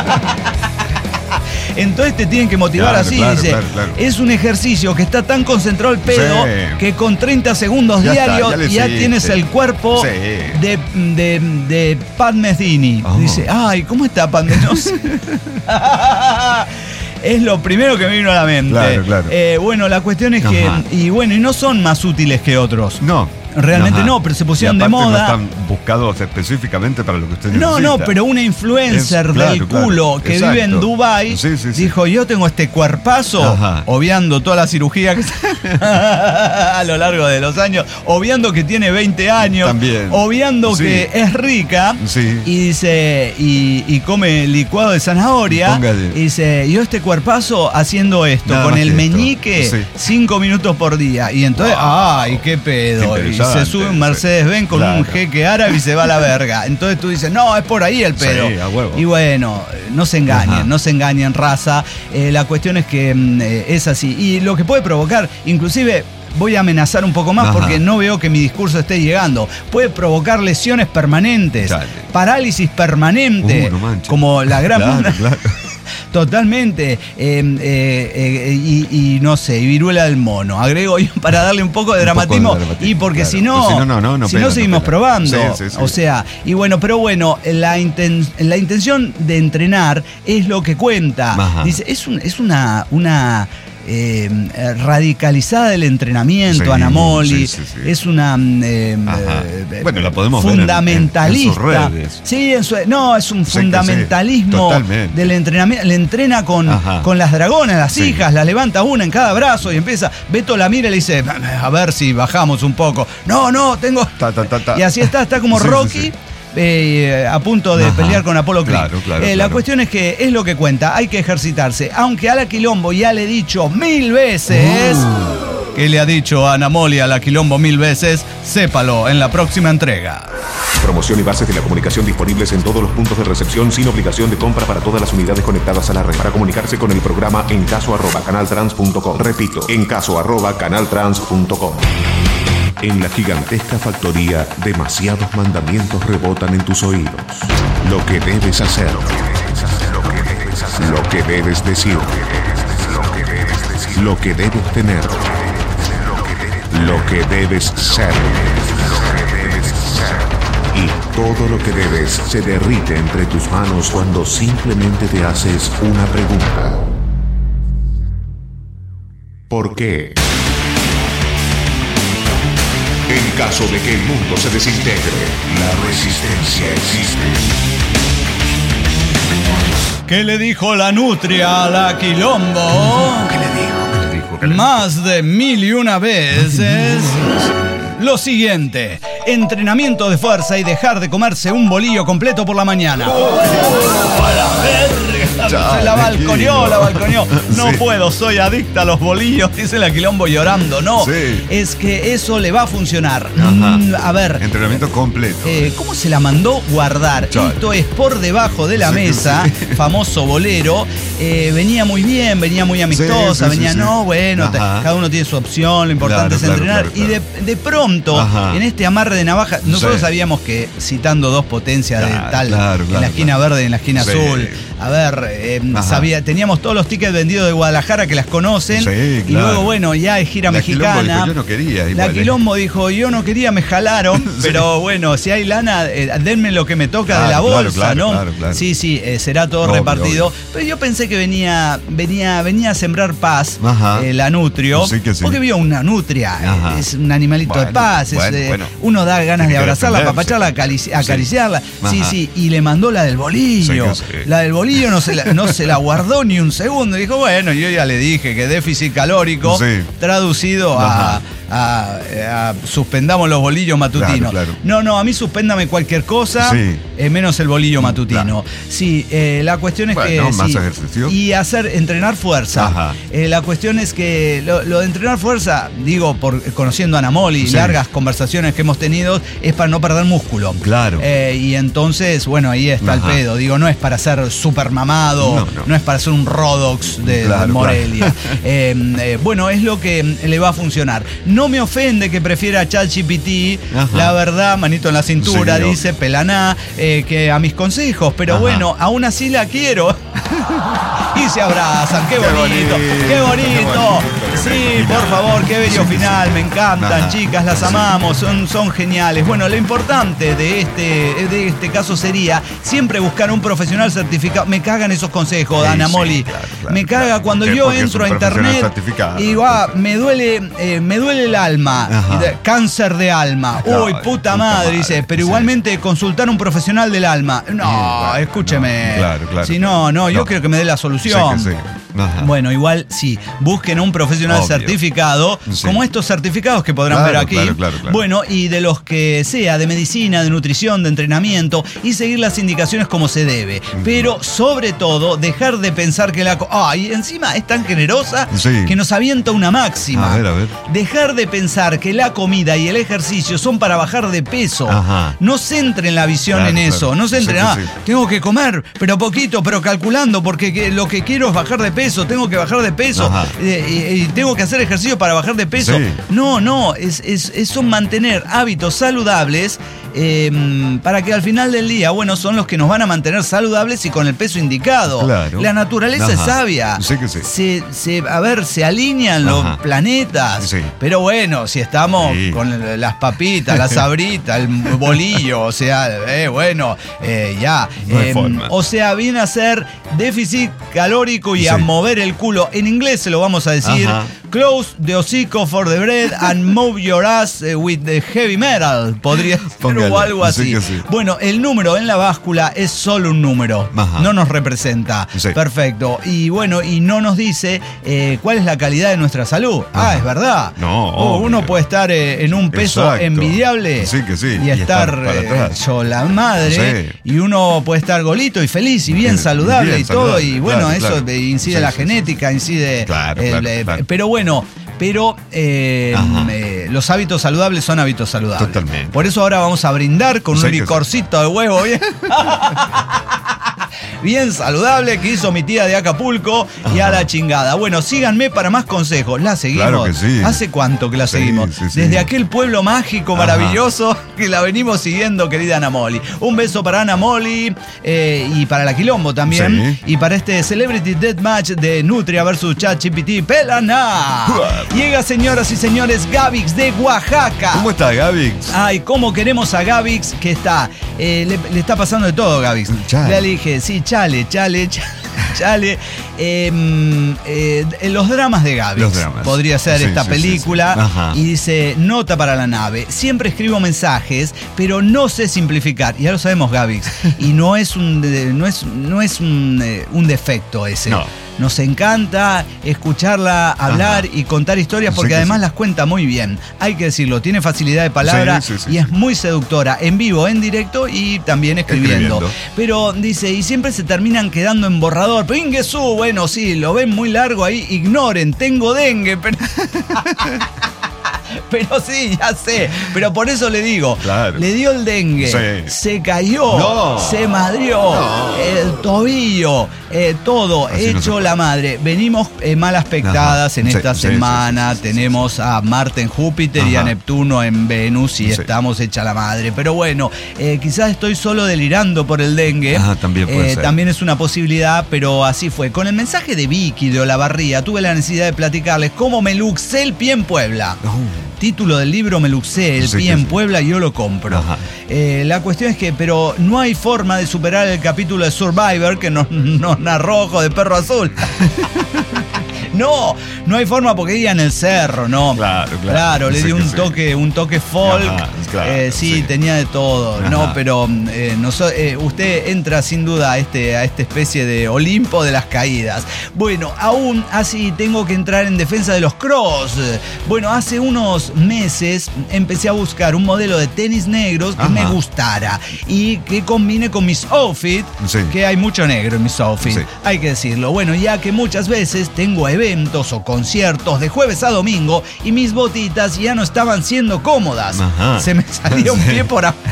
Entonces te tienen que motivar Claro, así. claro, Dice, claro, claro. es un ejercicio que está tan concentrado el pedo Sí. que con treinta segundos Ya está, diarios ya le ya hiciste. tienes el cuerpo Sí. de, de, de Pat Metheny. Oh. Dice, ay, ¿cómo está Pat Metheny? No sé. Es lo primero que me vino a la mente. Claro, claro. Eh, bueno, la cuestión es que, Ajá. y bueno, y no son más útiles que otros. No. Realmente no, pero se pusieron Y de aparte moda. No están buscados específicamente para lo que usted No, necesita. no, pero una influencer Es- claro, del claro, culo que exacto. vive en Dubái Sí, sí, sí. dijo, yo tengo este cuerpazo, Ajá. obviando toda la cirugía que a lo largo de los años, obviando que tiene veinte años, También. obviando Sí. que es rica, Sí. y dice, y, y come licuado de zanahoria, Póngale. y dice, yo este cuerpazo haciendo esto, Nada con más el que esto. meñique, Sí. cinco minutos por día. Y entonces, Wow. ay, qué pedo. Qué Y se interesante, sube un sí. Mercedes Benz con Claro. un jeque árabe y se va a la verga. Entonces tú dices, no, es por ahí el pedo. Sí, a huevo. Y bueno, no se engañen, Ajá. no se engañen, raza. Eh, la cuestión es que mm, eh, es así. Y lo que puede provocar, inclusive, voy a amenazar un poco más Ajá. porque no veo que mi discurso esté llegando. Puede provocar lesiones permanentes, Dale. parálisis permanente, Uh, no manches. como la gran... Claro, claro. Totalmente. Eh, eh, eh, y, y no sé, y viruela del mono. Agrego yo para darle un poco de Un poco de dramatismo. dramatismo, Y porque claro. si no, Si no, no, no, no si pela, no no seguimos pela. probando. Sí, sí, sí. O sea, y bueno, pero bueno, la, inten- la intención de entrenar es lo que cuenta. Ajá. Dice, es, un, es una. una eh, radicalizada del entrenamiento, Sí, Anamoli. sí, sí, sí. Es una eh, Ajá. eh, Bueno, la podemos ver en- fundamentalista. en- en sus redes. Sí, en su- no, es un Sí que sí, fundamentalismo totalmente. del entrenamiento. Le entrena con, Ajá. con las dragonas, las Sí. hijas, las levanta una en cada brazo y empieza. Beto la mira y le dice, a ver si bajamos un poco. No, no, tengo. Ta, ta, ta, ta. Y así está, está como Sí, sí, Rocky. sí. eh, a punto de Ajá. pelear con Apolo Creed. Claro, claro, eh, La claro. cuestión es que es lo que cuenta, hay que ejercitarse. Aunque a la Quilombo ya le he dicho mil veces... Uh. que le ha dicho a Ana Moli a la Quilombo mil veces, sépalo en la próxima entrega. Promoción y bases de la comunicación disponibles en todos los puntos de recepción sin obligación de compra para todas las unidades conectadas a la red. Para comunicarse con el programa en caso arroba canaltrans punto com. Repito, en caso arroba canaltrans punto com. En la gigantesca factoría, demasiados mandamientos rebotan en tus oídos. Lo que debes hacer, lo que debes decir, lo que debes tener, lo que debes ser. Y todo lo que debes se derrite entre tus manos cuando simplemente te haces una pregunta. ¿Por qué? En caso de que el mundo se desintegre, la resistencia existe. ¿Qué le dijo la nutria a la Quilombo? ¿Qué le dijo? ¿Qué le dijo? ¿Qué le dijo? Más de mil y una veces. Lo siguiente, entrenamiento de fuerza y dejar de comerse un bolillo completo por la mañana. ¡Oh, la verga! Se la balconeó, la balconeó. No Sí. puedo, soy adicta a los bolillos, dice la Quilombo llorando. No, Sí. es que eso le va a funcionar. Ajá. Mm, a ver, Entrenamiento completo. eh, ¿cómo se la mandó guardar? Chale. Esto es por debajo de la Sí, mesa, sí. famoso bolero. Eh, venía muy bien, venía muy amistosa, Sí, sí, venía, sí, sí. no, bueno, te- Ajá. cada uno tiene su opción, lo importante Claro, es claro, entrenar. claro, Y de, claro. de pronto, Ajá. en este amarre de navaja, nosotros Sí. sabíamos que citando dos potencias de Claro, tal, claro, en claro, la esquina claro. verde y en la esquina Sí. azul. A ver, eh, Ajá. sabía, teníamos todos los tickets vendidos de Guadalajara que las conocen. Sí, Y claro. luego, bueno, ya es gira La Quilombo mexicana. dijo, yo no quería, La igual, ¿eh? Quilombo dijo, yo no quería, me jalaron. Pero bueno, si hay lana, eh, denme lo que me toca de la Claro, claro, bolsa, claro, ¿no? claro, claro. Sí, sí, eh, será todo Obvio, repartido. obvio. Pero yo pensé que venía, venía, venía a sembrar paz, Ajá. eh, la nutrio. Sí que sí. Porque vio una nutria, Ajá. eh, es un animalito de Bueno, paz. es, bueno, eh, bueno. Uno da ganas Tiene de que abrazarla, defenderse. apapacharla, acarici- acariciarla. Sí, Ajá. sí, y le mandó la del bolillo. Sí que sí. La del bolillo no se la, no se la guardó ni un segundo. Dijo, bueno, yo ya le dije que déficit calórico, Sí. traducido a, Ajá. a- a suspendamos los bolillos matutinos. Claro, claro. No, no, a mí suspéndame cualquier cosa, Sí. eh, menos el bolillo matutino. Claro. Sí, eh, la cuestión es Bueno, que... más sí, ejercicio. y hacer, entrenar fuerza. Ajá. Eh, la cuestión es que lo, lo de entrenar fuerza, digo, por conociendo a Ana Moli, Sí. largas conversaciones que hemos tenido, es para no perder músculo. Claro. Eh, y entonces, bueno, ahí está Ajá. el pedo. Digo, no es para ser super mamado, No, no, no. es para ser un Rodox de Claro, Morelia. Eh, eh, bueno, es lo que mm, le va a funcionar. No me ofende que prefiera ChatGPT, Ajá. la verdad, manito en la cintura, Sí, dice Pelaná, eh, que a mis consejos, pero Ajá. bueno, aún así la quiero. Y se abrazan, qué Qué bonito, bonito, qué bonito. qué bonito, qué Sí, bonito. por favor, qué bello final, me encantan, Ajá. chicas, las amamos, son, son geniales. Bueno, lo importante de este, de este caso sería siempre buscar un profesional certificado. Me cagan esos consejos, Sí, Ana sí, Moli. claro, claro, me caga claro. cuando Sí, yo porque es entro a un profesional internet certificado. y digo, ah, me duele, eh, me duele el alma, Ajá. y de- cáncer de alma. Claro, Uy, puta, puta madre, madre, dice, pero sí. igualmente consultar a un profesional del alma. No, claro, escúcheme. no, claro, claro. Si no, no, yo No. quiero que me dé la solución. Sí que sí. Ajá. Bueno, igual sí, busquen un profesional Obvio. certificado, Sí. como estos certificados que podrán Claro, ver aquí. claro, claro, claro. Bueno, y de los que sea, de medicina, de nutrición, de entrenamiento, y seguir las indicaciones como se debe. Pero sobre todo, dejar de pensar que la... co- Ay, encima es tan generosa Sí. que nos avienta una máxima. A ver, a ver. Dejar de pensar que la comida y el ejercicio son para bajar de peso. Ajá. No centren la visión Claro, en eso. claro. No centren, Sí, ah, sí, sí. tengo que comer, pero poquito, pero calculando, porque que- lo que quiero es bajar de peso, tengo que bajar de peso, Ajá. eh, y, y tengo que hacer ejercicio para bajar de peso. Sí. No, no, es, es, es son mantener hábitos saludables eh, para que al final del día, bueno, son los que nos van a mantener saludables y con el peso indicado. Claro. La naturaleza es Ajá. sabia. Sí que sí. Se, se- a ver, se alinean los Ajá. planetas. Sí. Pero bueno, si estamos Sí. con el- las papitas, la sabrita, el bolillo, o sea, eh, bueno, eh, ya. No hay Eh, forma. o sea, viene a ser déficit calórico y Sí. a mover el culo. En inglés se lo vamos a decir Ajá. close the hocico for the bread and move your ass with the heavy metal. Podría ser Póngale, o algo así. sí que sí. Bueno, el número en la báscula es solo un número. Ajá. No nos representa. Sí. Perfecto. Y bueno, y no nos dice eh, cuál es la calidad de nuestra salud. Ajá. Ah, es verdad. No, Oh, uno obvio. puede estar eh, en un peso Exacto. envidiable Sí que sí. y, Y estar, estar para eh, atrás. yo la madre, Sí. y uno puede estar golito y feliz y bien Bien, saludable bien y todo. saludable, Y bueno, claro, eso claro. eh, incide Sí, la sí, genética, incide. Claro, el, claro, eh, claro. Pero bueno. Pero eh, Ajá. eh, los hábitos saludables son hábitos saludables. Totalmente. Por eso ahora vamos a brindar con Sí un que sí. licorcito de huevo bien, bien saludable que hizo mi tía de Acapulco y a la chingada. Bueno, síganme para más consejos. La seguimos. Claro que sí. ¿Hace cuánto que la Sí, seguimos? sí, sí. Desde aquel pueblo mágico, Ajá. maravilloso, que la venimos siguiendo, querida Ana Moli. Un beso para Ana Moli eh, y para la Quilombo también. Sí. Y para este Celebrity Deathmatch de Nutria versus ChatGPT. ¡Pelana! Llega, señoras y señores, Gavix de Oaxaca. ¿Cómo está, Gavix? Ay, cómo queremos a Gavix, que está, eh, le, le está pasando de todo, Gavix. Chale. Le dije, sí, chale, chale, chale, chale. Eh, eh, los dramas de Gavix. Los dramas. Podría ser Sí, esta sí, película. sí, sí. Ajá. Y dice, nota para la nave. Siempre escribo mensajes, pero no sé simplificar. Ya lo sabemos, Gavix. Y no es un, de- no es, no es un, eh, un defecto ese. No. Nos encanta escucharla hablar Ajá. y contar historias Sí porque que además sí. las cuenta muy bien. Hay que decirlo, tiene facilidad de palabra Sí, sí, sí, y sí. es muy seductora en vivo, en directo y también escribiendo. Escribiendo. Pero dice, y siempre se terminan quedando en borrador. Pero Ingesu, bueno, sí, lo ven muy largo ahí, ignoren, tengo dengue, pero... Pero sí, ya sé. Pero por eso le digo, Claro. le dio el dengue, Sí. se cayó, No. se madrió, No. el tobillo, eh, todo Así no se hecho puede. la madre. Venimos eh, mal aspectadas Ajá. en Sí, esta sí, sí, semana. sí, sí, sí, Tenemos a Marte en Júpiter y a Ajá. Neptuno en Venus y Sí. estamos hecha la madre. Pero bueno, eh, quizás estoy solo delirando por el dengue. Ajá, también puede Eh, ser. También es una posibilidad, pero así fue. Con el mensaje de Vicky de Olavarría tuve la necesidad de platicarles cómo me luxé el pie en Puebla. Oh. Título del libro, me luxé el Sí, pie que en sí. Puebla y yo lo compro. Ajá. Eh, la cuestión es que, pero no hay forma de superar el capítulo de Survivor que nos, nos narró Ojo de Perro Azul. No, no hay forma porque iba en el cerro, ¿no? Claro, claro. Claro, le Sí dio que un sí. toque, un toque folk. Ajá, claro, Eh, sí, sí. tenía de todo, Ajá. ¿no? Pero eh, no so- eh, usted entra sin duda a este, a esta especie de Olimpo de las caídas. Bueno, aún así tengo que entrar en defensa de los cross. Bueno, hace unos meses empecé a buscar un modelo de tenis negros que Ajá. me gustara y que combine con mis outfits, Sí. que hay mucho negro en mis outfits, Sí. hay que decirlo. Bueno, ya que muchas veces tengo eventos o conciertos de jueves a domingo y mis botitas ya no estaban siendo cómodas. Ajá. Se me salía un Sí. pie por afuera.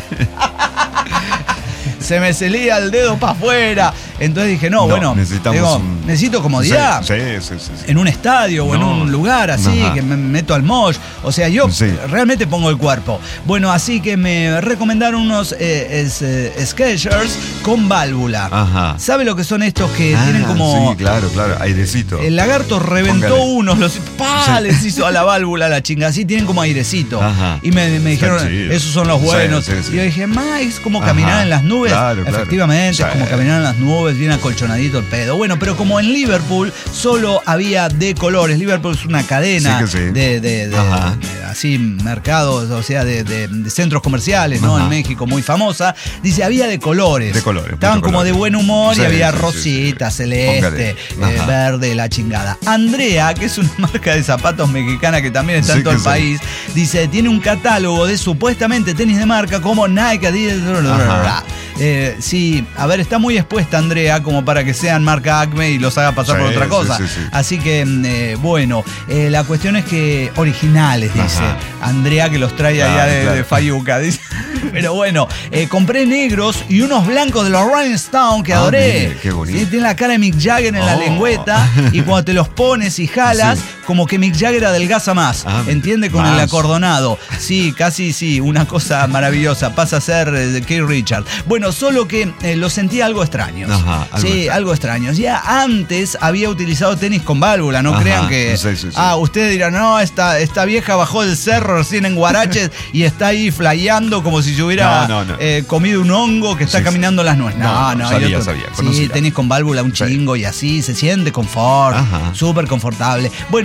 Se me salía el dedo para afuera. Entonces dije, no, No, bueno, necesitamos digo, un- necesito comodidad. Sí, sí, sí, sí, sí. En un estadio o en No. un lugar así, Ajá. que me meto al mosh. O sea, yo Sí. realmente pongo el cuerpo. Bueno, así que me recomendaron unos eh, es, eh, Skechers con válvula. Ajá. ¿Sabe lo que son estos que Ah, tienen como... Sí, claro, claro. Airecito. El lagarto reventó Póngale. unos, los ¡pah! Sí. Les hizo a la válvula la chinga. Así tienen como airecito. Ajá. Y me, me Está dijeron, chido. esos son los Sí, buenos. sí, sí. Y yo dije, ma, es como Ajá. caminar en las nubes. Claro, claro. Efectivamente, Sí. es como caminar en las nubes, bien acolchonadito el pedo. Bueno, pero como en Liverpool solo había de colores. Liverpool es una cadena Sí que sí. de, de- de- Ajá. de- así mercados, o sea, de, de- de centros comerciales, ¿no? Ajá. En México, muy famosa. Dice, había de colores. De colores, Estaban mucho como color. de buen humor Sí, y había sí, sí, rosita, sí. celeste, Póngale. eh, Ajá. verde, la chingada. Andrea, que es una marca de zapatos mexicana que también está Sí en todo que el sí. país, dice, tiene un catálogo de supuestamente tenis de marca como Nike, Adidas, bla, bla, bla, bla. Eh, sí, a ver, está muy expuesta Andrea como para que sean marca Acme y los haga pasar Sí, por otra sí, cosa. sí, sí. Así que, mm, eh, bueno, eh, la cuestión es que originales, dice Ajá. Andrea, que los trae allá Claro, de, claro. de Fayuca. Dice. Pero bueno, eh, compré negros y unos blancos de los Rolling Stones que Ah, adoré. mire, qué bonito. Sí, tiene la cara de Mick Jagger en la Oh. lengüeta y cuando te los pones y jalas, Sí. como que Mick Jagger adelgaza más. Ah, ¿Entiende? Con más. el acordonado. Sí, casi sí, una cosa maravillosa. Pasa a ser eh, de Keith Richards. Bueno, solo que eh, lo sentí algo extraños. Ajá, algo sí, extraño. algo extraños. Ya antes había utilizado tenis con válvula, no Ajá, crean que. sí, sí, sí. Ah, ustedes dirán, no, esta, esta vieja bajó del cerro recién en Guaraches y está ahí flayando como si se hubiera No, no, no. eh, comido un hongo que está Sí, sí. caminando en las nueces. No, No, no, no, sabía, yo to- sabía, Sí, conocía. tenis con válvula, un Sí. chingo y así, se siente confort, Ajá. súper confortable. Bueno,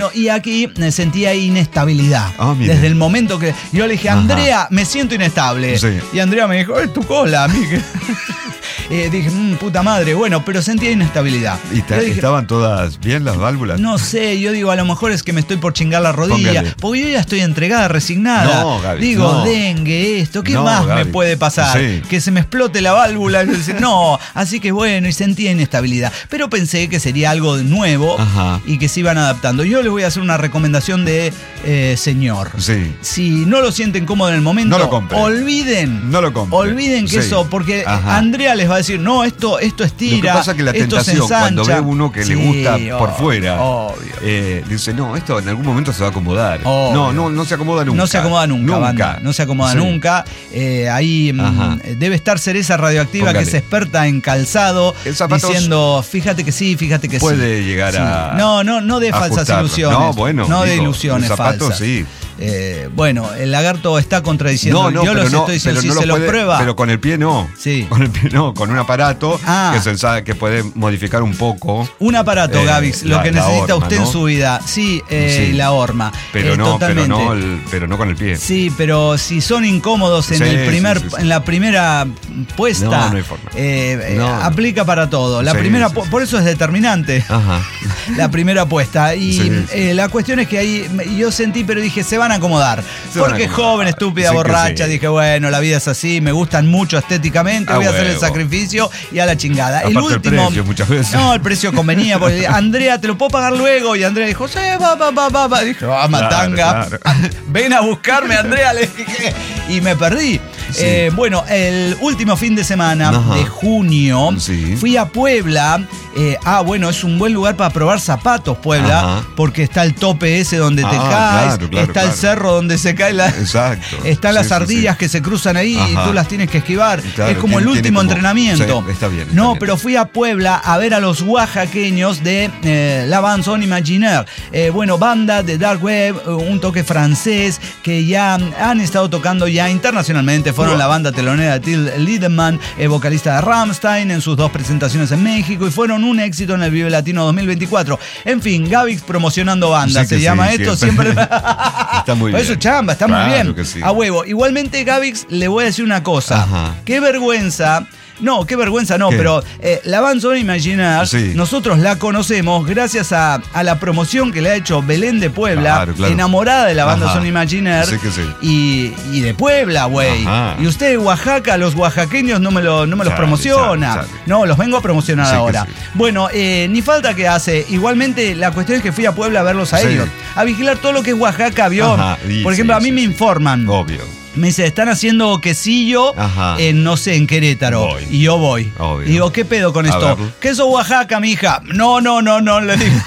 Bueno, y aquí eh, sentía inestabilidad. Ah, mire. Desde el momento que yo le dije, Ajá. Andrea, me siento inestable. Sí. Y Andrea me dijo, es tu cola, a mí que... Eh, dije, mmm, puta madre, bueno, pero sentía inestabilidad. ¿Y ta- Yo dije, estaban todas bien las válvulas? no sé, yo digo, a lo mejor es que me estoy por chingar la rodilla. Póngale. Porque yo ya estoy entregada, resignada. No, Gaby, digo, no. dengue, esto, ¿qué No, más Gaby. me puede pasar? Sí. Que se me explote la válvula. Y yo decía, no, así que bueno, y sentía inestabilidad. Pero pensé que sería algo nuevo. Ajá. Y que se iban adaptando. Yo les voy a hacer una recomendación de eh, señor. Sí. Si no lo sienten cómodo en el momento, No lo compren. olviden. No lo compren. Olviden que Sí. eso, porque Ajá. Andrea les va a decir, no, esto, esto estira. Lo que pasa es que la esto se tentación, cuando ensancha. ve uno que Sí, le gusta por obvio, fuera, obvio. eh, dice, no, esto en algún momento se va a acomodar. Obvio. No, no, no se acomoda nunca. No se acomoda nunca, banda. No se acomoda Sí. nunca. Eh, ahí mm, Ajá. debe estar Cereza Radioactiva, Póngale. que es experta en calzado, El zapatos diciendo, fíjate que sí, fíjate que puede sí. llegar Sí. a No, no, no de falsas ajustarlo. ilusiones. No, bueno, No de digo, ilusiones el zapato, falsas. sí. Eh, bueno, el lagarto está contradiciendo. No, no, Yo pero los no, estoy diciendo, pero si no se lo lo puede- prueba. Pero con el pie no. Sí. Con el pie no, con un aparato Ah. que, se ensa- que puede modificar un poco. Un aparato, Eh, Gavix, lo la- que la necesita horma, usted en ¿no? su vida. Sí, eh, Sí. la horma. Pero Eh, no, pero totalmente. no, el- pero no con el pie. Sí, pero si son incómodos en Sí, el primer, sí, sí, sí. en la primera puesta, No, no hay forma. eh, eh, No. aplica para todo. La Sí, primera, sí, pu- sí. por eso es determinante. Ajá. La primera apuesta. Y Sí, sí. eh, la cuestión es que ahí me- yo sentí, pero dije, se van a acomodar. Se van a Porque acomodar. joven, estúpida, Sí que borracha, sí. dije, bueno, la vida es así, me gustan mucho estéticamente, Ah, voy a hacer el huevo. sacrificio y a la chingada. Aparte el el último. precio muchas veces. No, el precio convenía, porque Andrea, te lo puedo pagar luego. Y Andrea dijo, sí, va, va, va, va, va. Dije, ah, matanga. Claro, Ven a buscarme, Andrea, le dije. Y me perdí. Sí. Eh, bueno, el último fin de semana Ajá. de junio Sí. fui a Puebla. Eh, ah, bueno, es un buen lugar para probar zapatos, Puebla, Ajá. porque está el tope ese donde te Ah, caes, claro, claro, está el claro. cerro donde se cae la... Exacto. Están Sí, las sí, ardillas sí. que se cruzan ahí y Ajá. tú las tienes que esquivar. Claro, es como tiene- el último tiene como- entrenamiento. Sí, está bien, está no, bien. pero fui a Puebla a ver a los oaxaqueños de eh, La Bande Imaginaire. Eh, bueno, banda de Dark Web, eh, un toque francés que ya han estado tocando ya internacionalmente. Fueron Wow. la banda telonera de Till Lindemann, eh, vocalista de Rammstein, en sus dos presentaciones en México y fueron un éxito en el Vive Latino dos mil veinticuatro. En fin, Gavix promocionando banda, Sí se que llama sí, esto. siempre. Siempre. Está muy Pero eso bien. chamba, está Claro muy bien. que sí. A huevo. Igualmente, Gavix, le voy a decir una cosa. Ajá. Qué vergüenza. No, qué vergüenza no, ¿Qué? pero eh, la Bande Imaginaire, Sí. nosotros la conocemos gracias a, a la promoción que le ha hecho Belén de Puebla, Claro, claro. enamorada de la Bande Ajá. Imaginaire. Sí que sí. Y, y de Puebla, güey. Ajá. Y usted de Oaxaca, los oaxaqueños no me, lo, no me los Chale, promociona. chale, chale. No, los vengo a promocionar Sí que ahora. sí. Bueno, eh, ni falta que hace. Igualmente, la cuestión es que fui a Puebla a verlos a Sí. ellos. A vigilar todo lo que es Oaxaca, vio. Ajá, y Por ejemplo, sí, a mí sí, me sí. informan. Obvio. Me dice, están haciendo quesillo Ajá. en, no sé, en Querétaro. Voy. Y yo voy. Obvio. Y digo, ¿qué pedo con A esto? verlo. Queso Oaxaca, mija. No, no, no, no, le digo.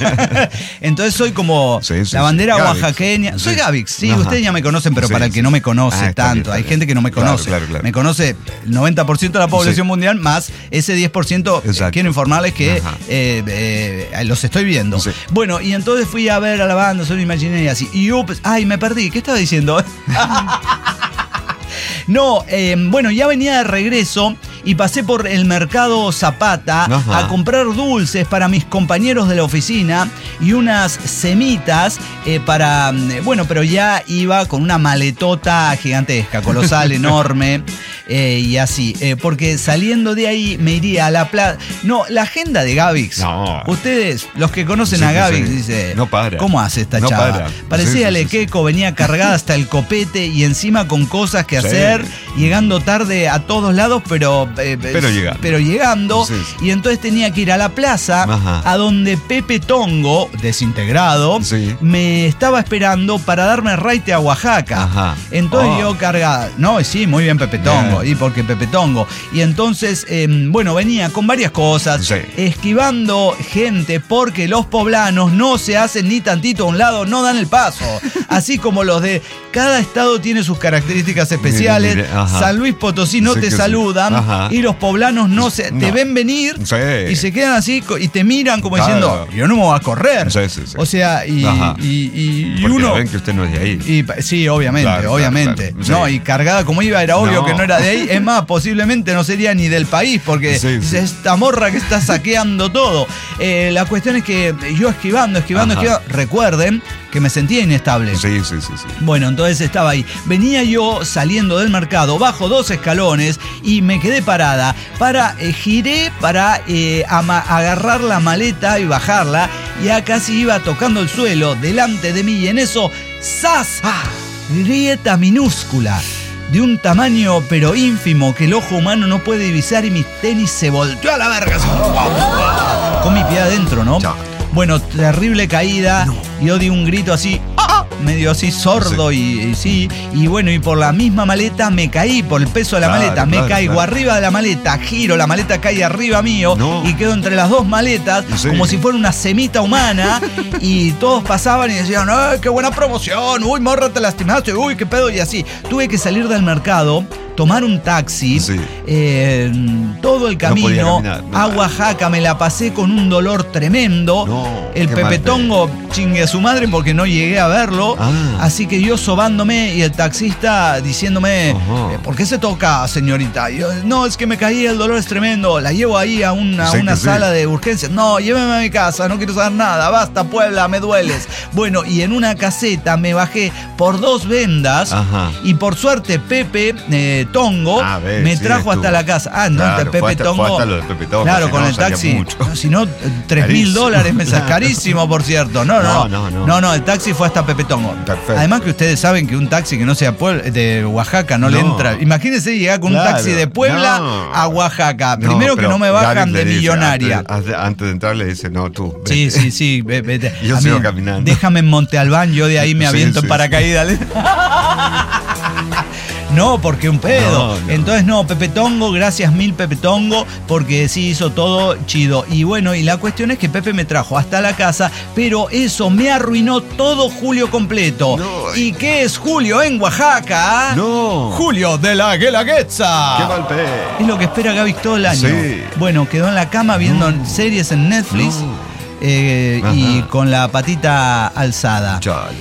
Entonces soy como Sí, sí, la sí. bandera Gavix. oaxaqueña. Soy Sí. Gavix, sí, Ajá. ustedes ya me conocen, pero Sí, para el sí, que no sí. me conoce Ah, está tanto, bien, está hay bien. gente que no me Claro, conoce. claro, claro. Me conoce el noventa por ciento de la población Sí. mundial, más ese diez por ciento. eh, Exacto. quiero informarles que Ajá. eh, eh, los estoy viendo. Sí. Bueno, y entonces fui a ver a la banda, solo imaginé y así. Y ups, ay, me perdí. ¿Qué estaba diciendo? No, eh, bueno, ya venía de regreso y pasé por el mercado Zapata Ajá. a comprar dulces para mis compañeros de la oficina y unas semitas eh, para, mm, bueno, pero ya iba con una maletota gigantesca, colosal, enorme eh, y así, eh, porque saliendo de ahí me iría a la plaza. No, la agenda de Gavix. No. Ustedes, los que conocen Sí a que Gavix, sí. dice, No para. ¿cómo hace esta No chava? para. Parecía Sí, sí, sí, Lequeco, venía cargada hasta el copete y encima con cosas que Sí. hacer, llegando tarde a todos lados, pero eh, Pero llegando. pero llegando. Sí, sí. Y entonces tenía que ir a la plaza, Ajá. a donde Pepe Tongo, desintegrado, Sí. me estaba esperando para darme raite a Oaxaca. Ajá. Entonces Oh. yo cargada, no, sí, muy bien Pepe Tongo, Bien. y porque Pepe Tongo. Y entonces, eh, bueno, venía con varias cosas, Sí. esquivando gente, porque los poblanos no se hacen ni tantito a un lado, no dan el paso. Así como los de cada estado tiene sus características especiales. Mire, mire, ajá. San Luis Potosí no Sí te que sí. saludan Ajá. y los poblanos no se te No. ven venir Sí. y se quedan así co- y te miran como Claro. diciendo, yo no me voy a correr. Sí, sí, sí. O sea, y, Ajá. y, y- y Porque uno... ven que usted no es de ahí. Y, pa- sí, obviamente, Claro, claro, obviamente. claro. Sí. No, y cargada como iba, era obvio No. que no era de ahí, es más, posiblemente no sería ni del país, porque Sí, sí. es esta morra que está saqueando todo. Eh, la cuestión es que yo esquivando, esquivando, Ajá. esquivando, recuerden que me sentía inestable. Sí, sí, sí, sí. Bueno, entonces estaba ahí. Venía yo saliendo del mercado, bajo dos escalones y me quedé parada. Para, eh, giré para eh, ama- agarrar la maleta y bajarla. Y ya casi iba tocando el suelo delante de mí. Y en eso, ¡zas! ¡Ah! Grieta minúscula. De un tamaño pero ínfimo que el ojo humano no puede divisar. Y mi tenis se volteó a la verga. Así, con mi pie adentro, ¿no? Chao. Bueno, terrible caída. Yo di un grito así, ¡ah! Medio así sordo Sí. y, y sí. Y bueno, y por la misma maleta me caí, por el peso de la Claro, maleta. Me claro, caigo claro. arriba de la maleta, giro, la maleta cae arriba mío No. y quedo entre las dos maletas Sí. como si fuera una semita humana. Y todos pasaban y decían, ¡ay, qué buena promoción! ¡Uy, morra, te lastimaste! ¡Uy, qué pedo! Y así. Tuve que salir del mercado, tomar un taxi, Sí. eh, todo el No podía camino caminar, no. a Oaxaca. Me la pasé con un dolor tremendo. No, el qué mal pepetongo chingue a su madre porque no llegué a verlo. Ah. Así que yo sobándome y el taxista diciéndome, Ajá. eh, ¿por qué se toca, señorita? Y yo, no, es que me caí, el dolor es tremendo. La llevo ahí a una, Sí, una que sí. sala de urgencias. No, lléveme a mi casa, no quiero saber nada. Basta, Puebla, me dueles. Bueno, y en una caseta me bajé por dos vendas. Ajá. Y por suerte Pepe eh, Tongo A ver, me sí, trajo estuvo. hasta la casa. Ah, no, Claro, Pepe fue hasta- Tongo. fue hasta lo de Pepe Tongo, Claro, si con no, el salía taxi. mucho. No, si no, tres mil Carísimo. dólares me sale. Carísimo, por cierto. No, no, No, no, no. No, no, el taxi fue hasta Pepe Tongo. Perfecto. Además que ustedes saben que un taxi que no sea Puebla- de Oaxaca no, le No. entra. Imagínense llegar con Claro, un taxi de Puebla no. a Oaxaca. No, Primero que pero no me Gaby bajan le de dice, millonaria. Antes, antes- antes de entrar le dice, no, tú. Sí, vete. sí, sí, ve- vete. Y yo A sigo mí, caminando. Déjame en Monte Albán, yo de ahí me Sí, aviento sí, en paracaídas. No, porque un pedo. No, no. Entonces, no, Pepe Tongo, gracias mil Pepe Tongo, porque sí hizo todo chido. Y bueno, y la cuestión es que Pepe me trajo hasta la casa, pero eso me arruinó todo julio completo. No. ¿Y qué es julio en Oaxaca? No. Julio de la Guelaguetza. Qué mal pe. Es lo que espera Gaby todo el año. Sí. Bueno, quedó en la cama viendo No. series en Netflix. No. eh, y Ajá. con la patita alzada. Chale.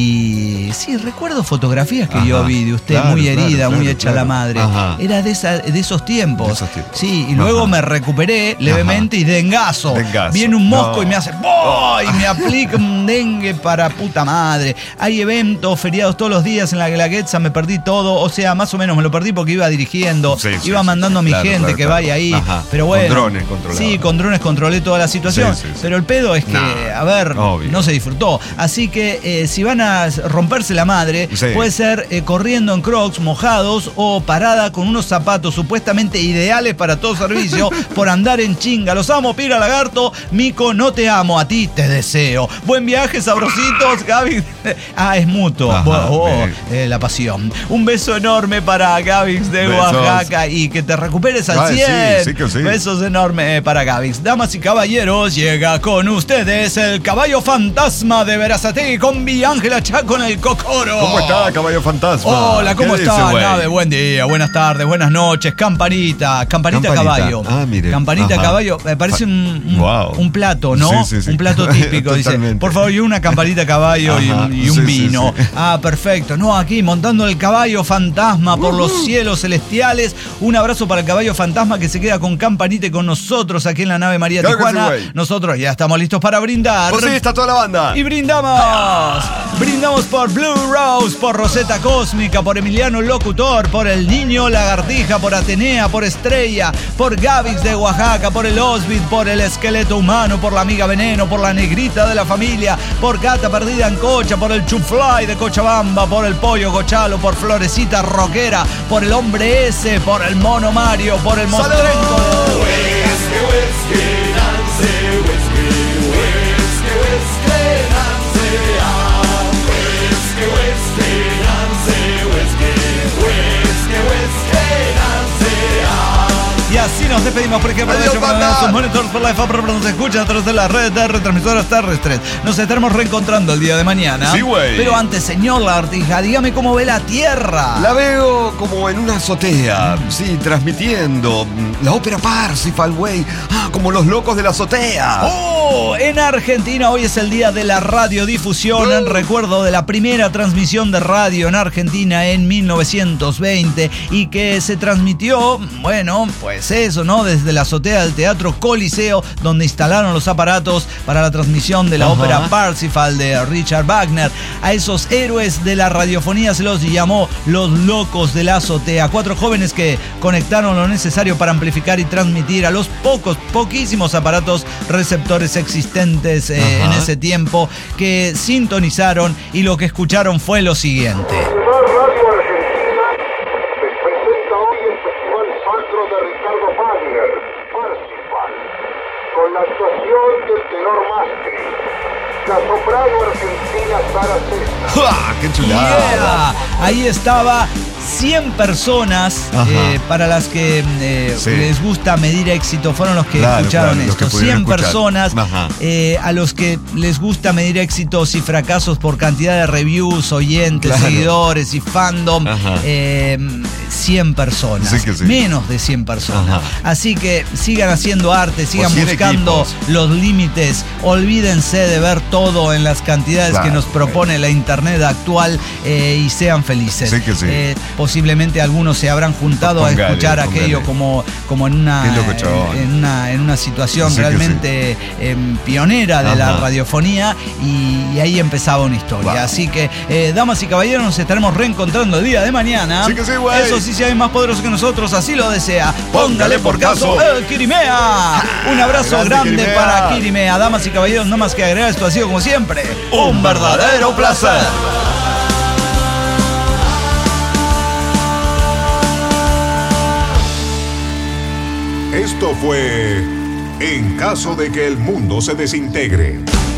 Y sí, recuerdo fotografías que Ajá. yo vi de usted Claro, muy claro, herida, muy claro, hecha la claro. madre. Ajá. Era de, esa- de esos tiempos. De esos tiempos. Sí, y luego Ajá. me recuperé levemente y dengazo. Dengazo. Viene un mosco No. y me hace ¡boh! Y me aplica un dengue para puta madre. Hay eventos, feriados todos los días en la Guelaguetza, me perdí todo. O sea, más o menos me lo perdí porque iba dirigiendo, Sí, sí, iba sí, mandando a mi claro, gente claro, que claro. vaya ahí. Ajá. Pero Con bueno. drones controlaba. Sí, con drones controlé toda la situación. Sí, sí, sí. Pero el pedo es que, No. a ver, Obvio. no se disfrutó. Así que eh, si van a romperse la madre, Sí. puede ser eh, corriendo en crocs mojados o parada con unos zapatos supuestamente ideales para todo servicio por andar en chinga. Los amo, Pira Lagarto. Mico, no te amo, a ti te deseo. Buen viaje, sabrositos, Gaby. Ah, es mutuo. Ajá, Bueno, oh, bien. eh, la pasión. Un beso enorme para Gavix de Besos. Oaxaca y que te recuperes al Ay, sí, cien. sí que sí. Besos enormes para Gavix. Damas y caballeros, llega con ustedes el caballo fantasma de Verazategui con Ángela Chaco en el Cocoro. ¿Cómo está, caballo fantasma? Hola, ¿cómo ¿Qué dice, está, güey? nave? Buen día, buenas tardes, buenas noches. Campanita, campanita, Campanita. caballo. Ah, mire. Campanita Ajá. caballo. Me parece un, un, Wow. un plato, ¿no? Sí, sí, sí. Un plato típico. Dice, Totalmente. por favor, y una campanita caballo y Ajá. un, y un Sí, sí, vino. sí. Ah, perfecto. No, aquí montando el caballo fantasma por los cielos celestiales. Un abrazo para el caballo fantasma que se queda con campanita y con nosotros aquí en la nave María Claro que Tijuana. sí, güey. Nosotros ya estamos listos para brindar. Pues sí, está toda la banda. Y brindamos. Brindamos por Blue Rose, por Rosetta Cósmica, por Emiliano Locutor, por el Niño Lagartija, por Atenea, por Estrella, por Gavix de Oaxaca, por el Osbit, por el Esqueleto Humano, por la Amiga Veneno, por la Negrita de la Familia, por Gata Perdida en Cocha, por el Chufly de Cochabamba, por el Pollo Cochalo, por Florecita Roquera, por el Hombre S, por el Mono Mario, por el Mostrenco. Y así nos despedimos por ejemplo de Adiós, ello con banda. sus monitores por la F A P, nos escuchan a través de la red de retransmisoras terrestres. Nos estaremos reencontrando el día de mañana. Sí, güey. Pero antes, señor Lagartija, dígame cómo ve la Tierra. La veo como en una azotea, sí, transmitiendo la ópera Parsifal, güey. Ah, como los locos de la azotea. Oh, en Argentina hoy es el día de la radiodifusión, en recuerdo de la primera transmisión de radio en Argentina en mil novecientos veinte y que se transmitió, bueno, pues eso, ¿no? Desde la azotea del Teatro Coliseo, donde instalaron los aparatos para la transmisión de la Ajá. ópera Parsifal de Richard Wagner. A esos héroes de la radiofonía se los llamó los locos de la azotea. Cuatro jóvenes que conectaron lo necesario para amplificar y transmitir a los pocos, poquísimos aparatos receptores existentes eh, en ese tiempo, que sintonizaron y lo que escucharon fue lo siguiente. Radio Argentina les presenta hoy el Festival Sacro de Ricardo Wagner, Parsifal, con la actuación del tenor Mastri, la soprano argentina Sara César. ¡Ja! ¡Qué chulada! Yeah. Ahí estaba cien personas eh, para las que eh, Sí. les gusta medir éxito, fueron los que Claro, escucharon claro, los esto. que pudieron cien escuchar. personas Ajá. eh, a los que les gusta medir éxitos y fracasos por cantidad de reviews, oyentes, Claro. seguidores y fandom. Ajá. Eh, cien personas, Sí que sí. menos de cien personas. Ajá. Así que sigan haciendo arte, sigan cien buscando equipos. los límites, olvídense de ver todo en las cantidades Claro. que nos propone la internet actual eh, y sean felices. Sí que sí. Eh, posiblemente algunos se habrán juntado Póngale, a escuchar póngale. aquello como, como en una Qué locochón. en una en una situación Sí que realmente em, pionera de la Ajá. radiofonía y, y ahí empezaba una historia. Wow. Así que, eh, damas y caballeros, nos estaremos reencontrando el día de mañana. Sí que sí, güey. Eso sí, si hay más poderoso que nosotros, así lo desea. Póngale Póngale por por caso caso. el Kirimea. Un abrazo Grande, grande Kirimea. para Kirimea. Damas y caballeros, no más que agregar, esto ha sido como siempre un verdadero placer. Esto fue En caso de que el mundo se desintegre.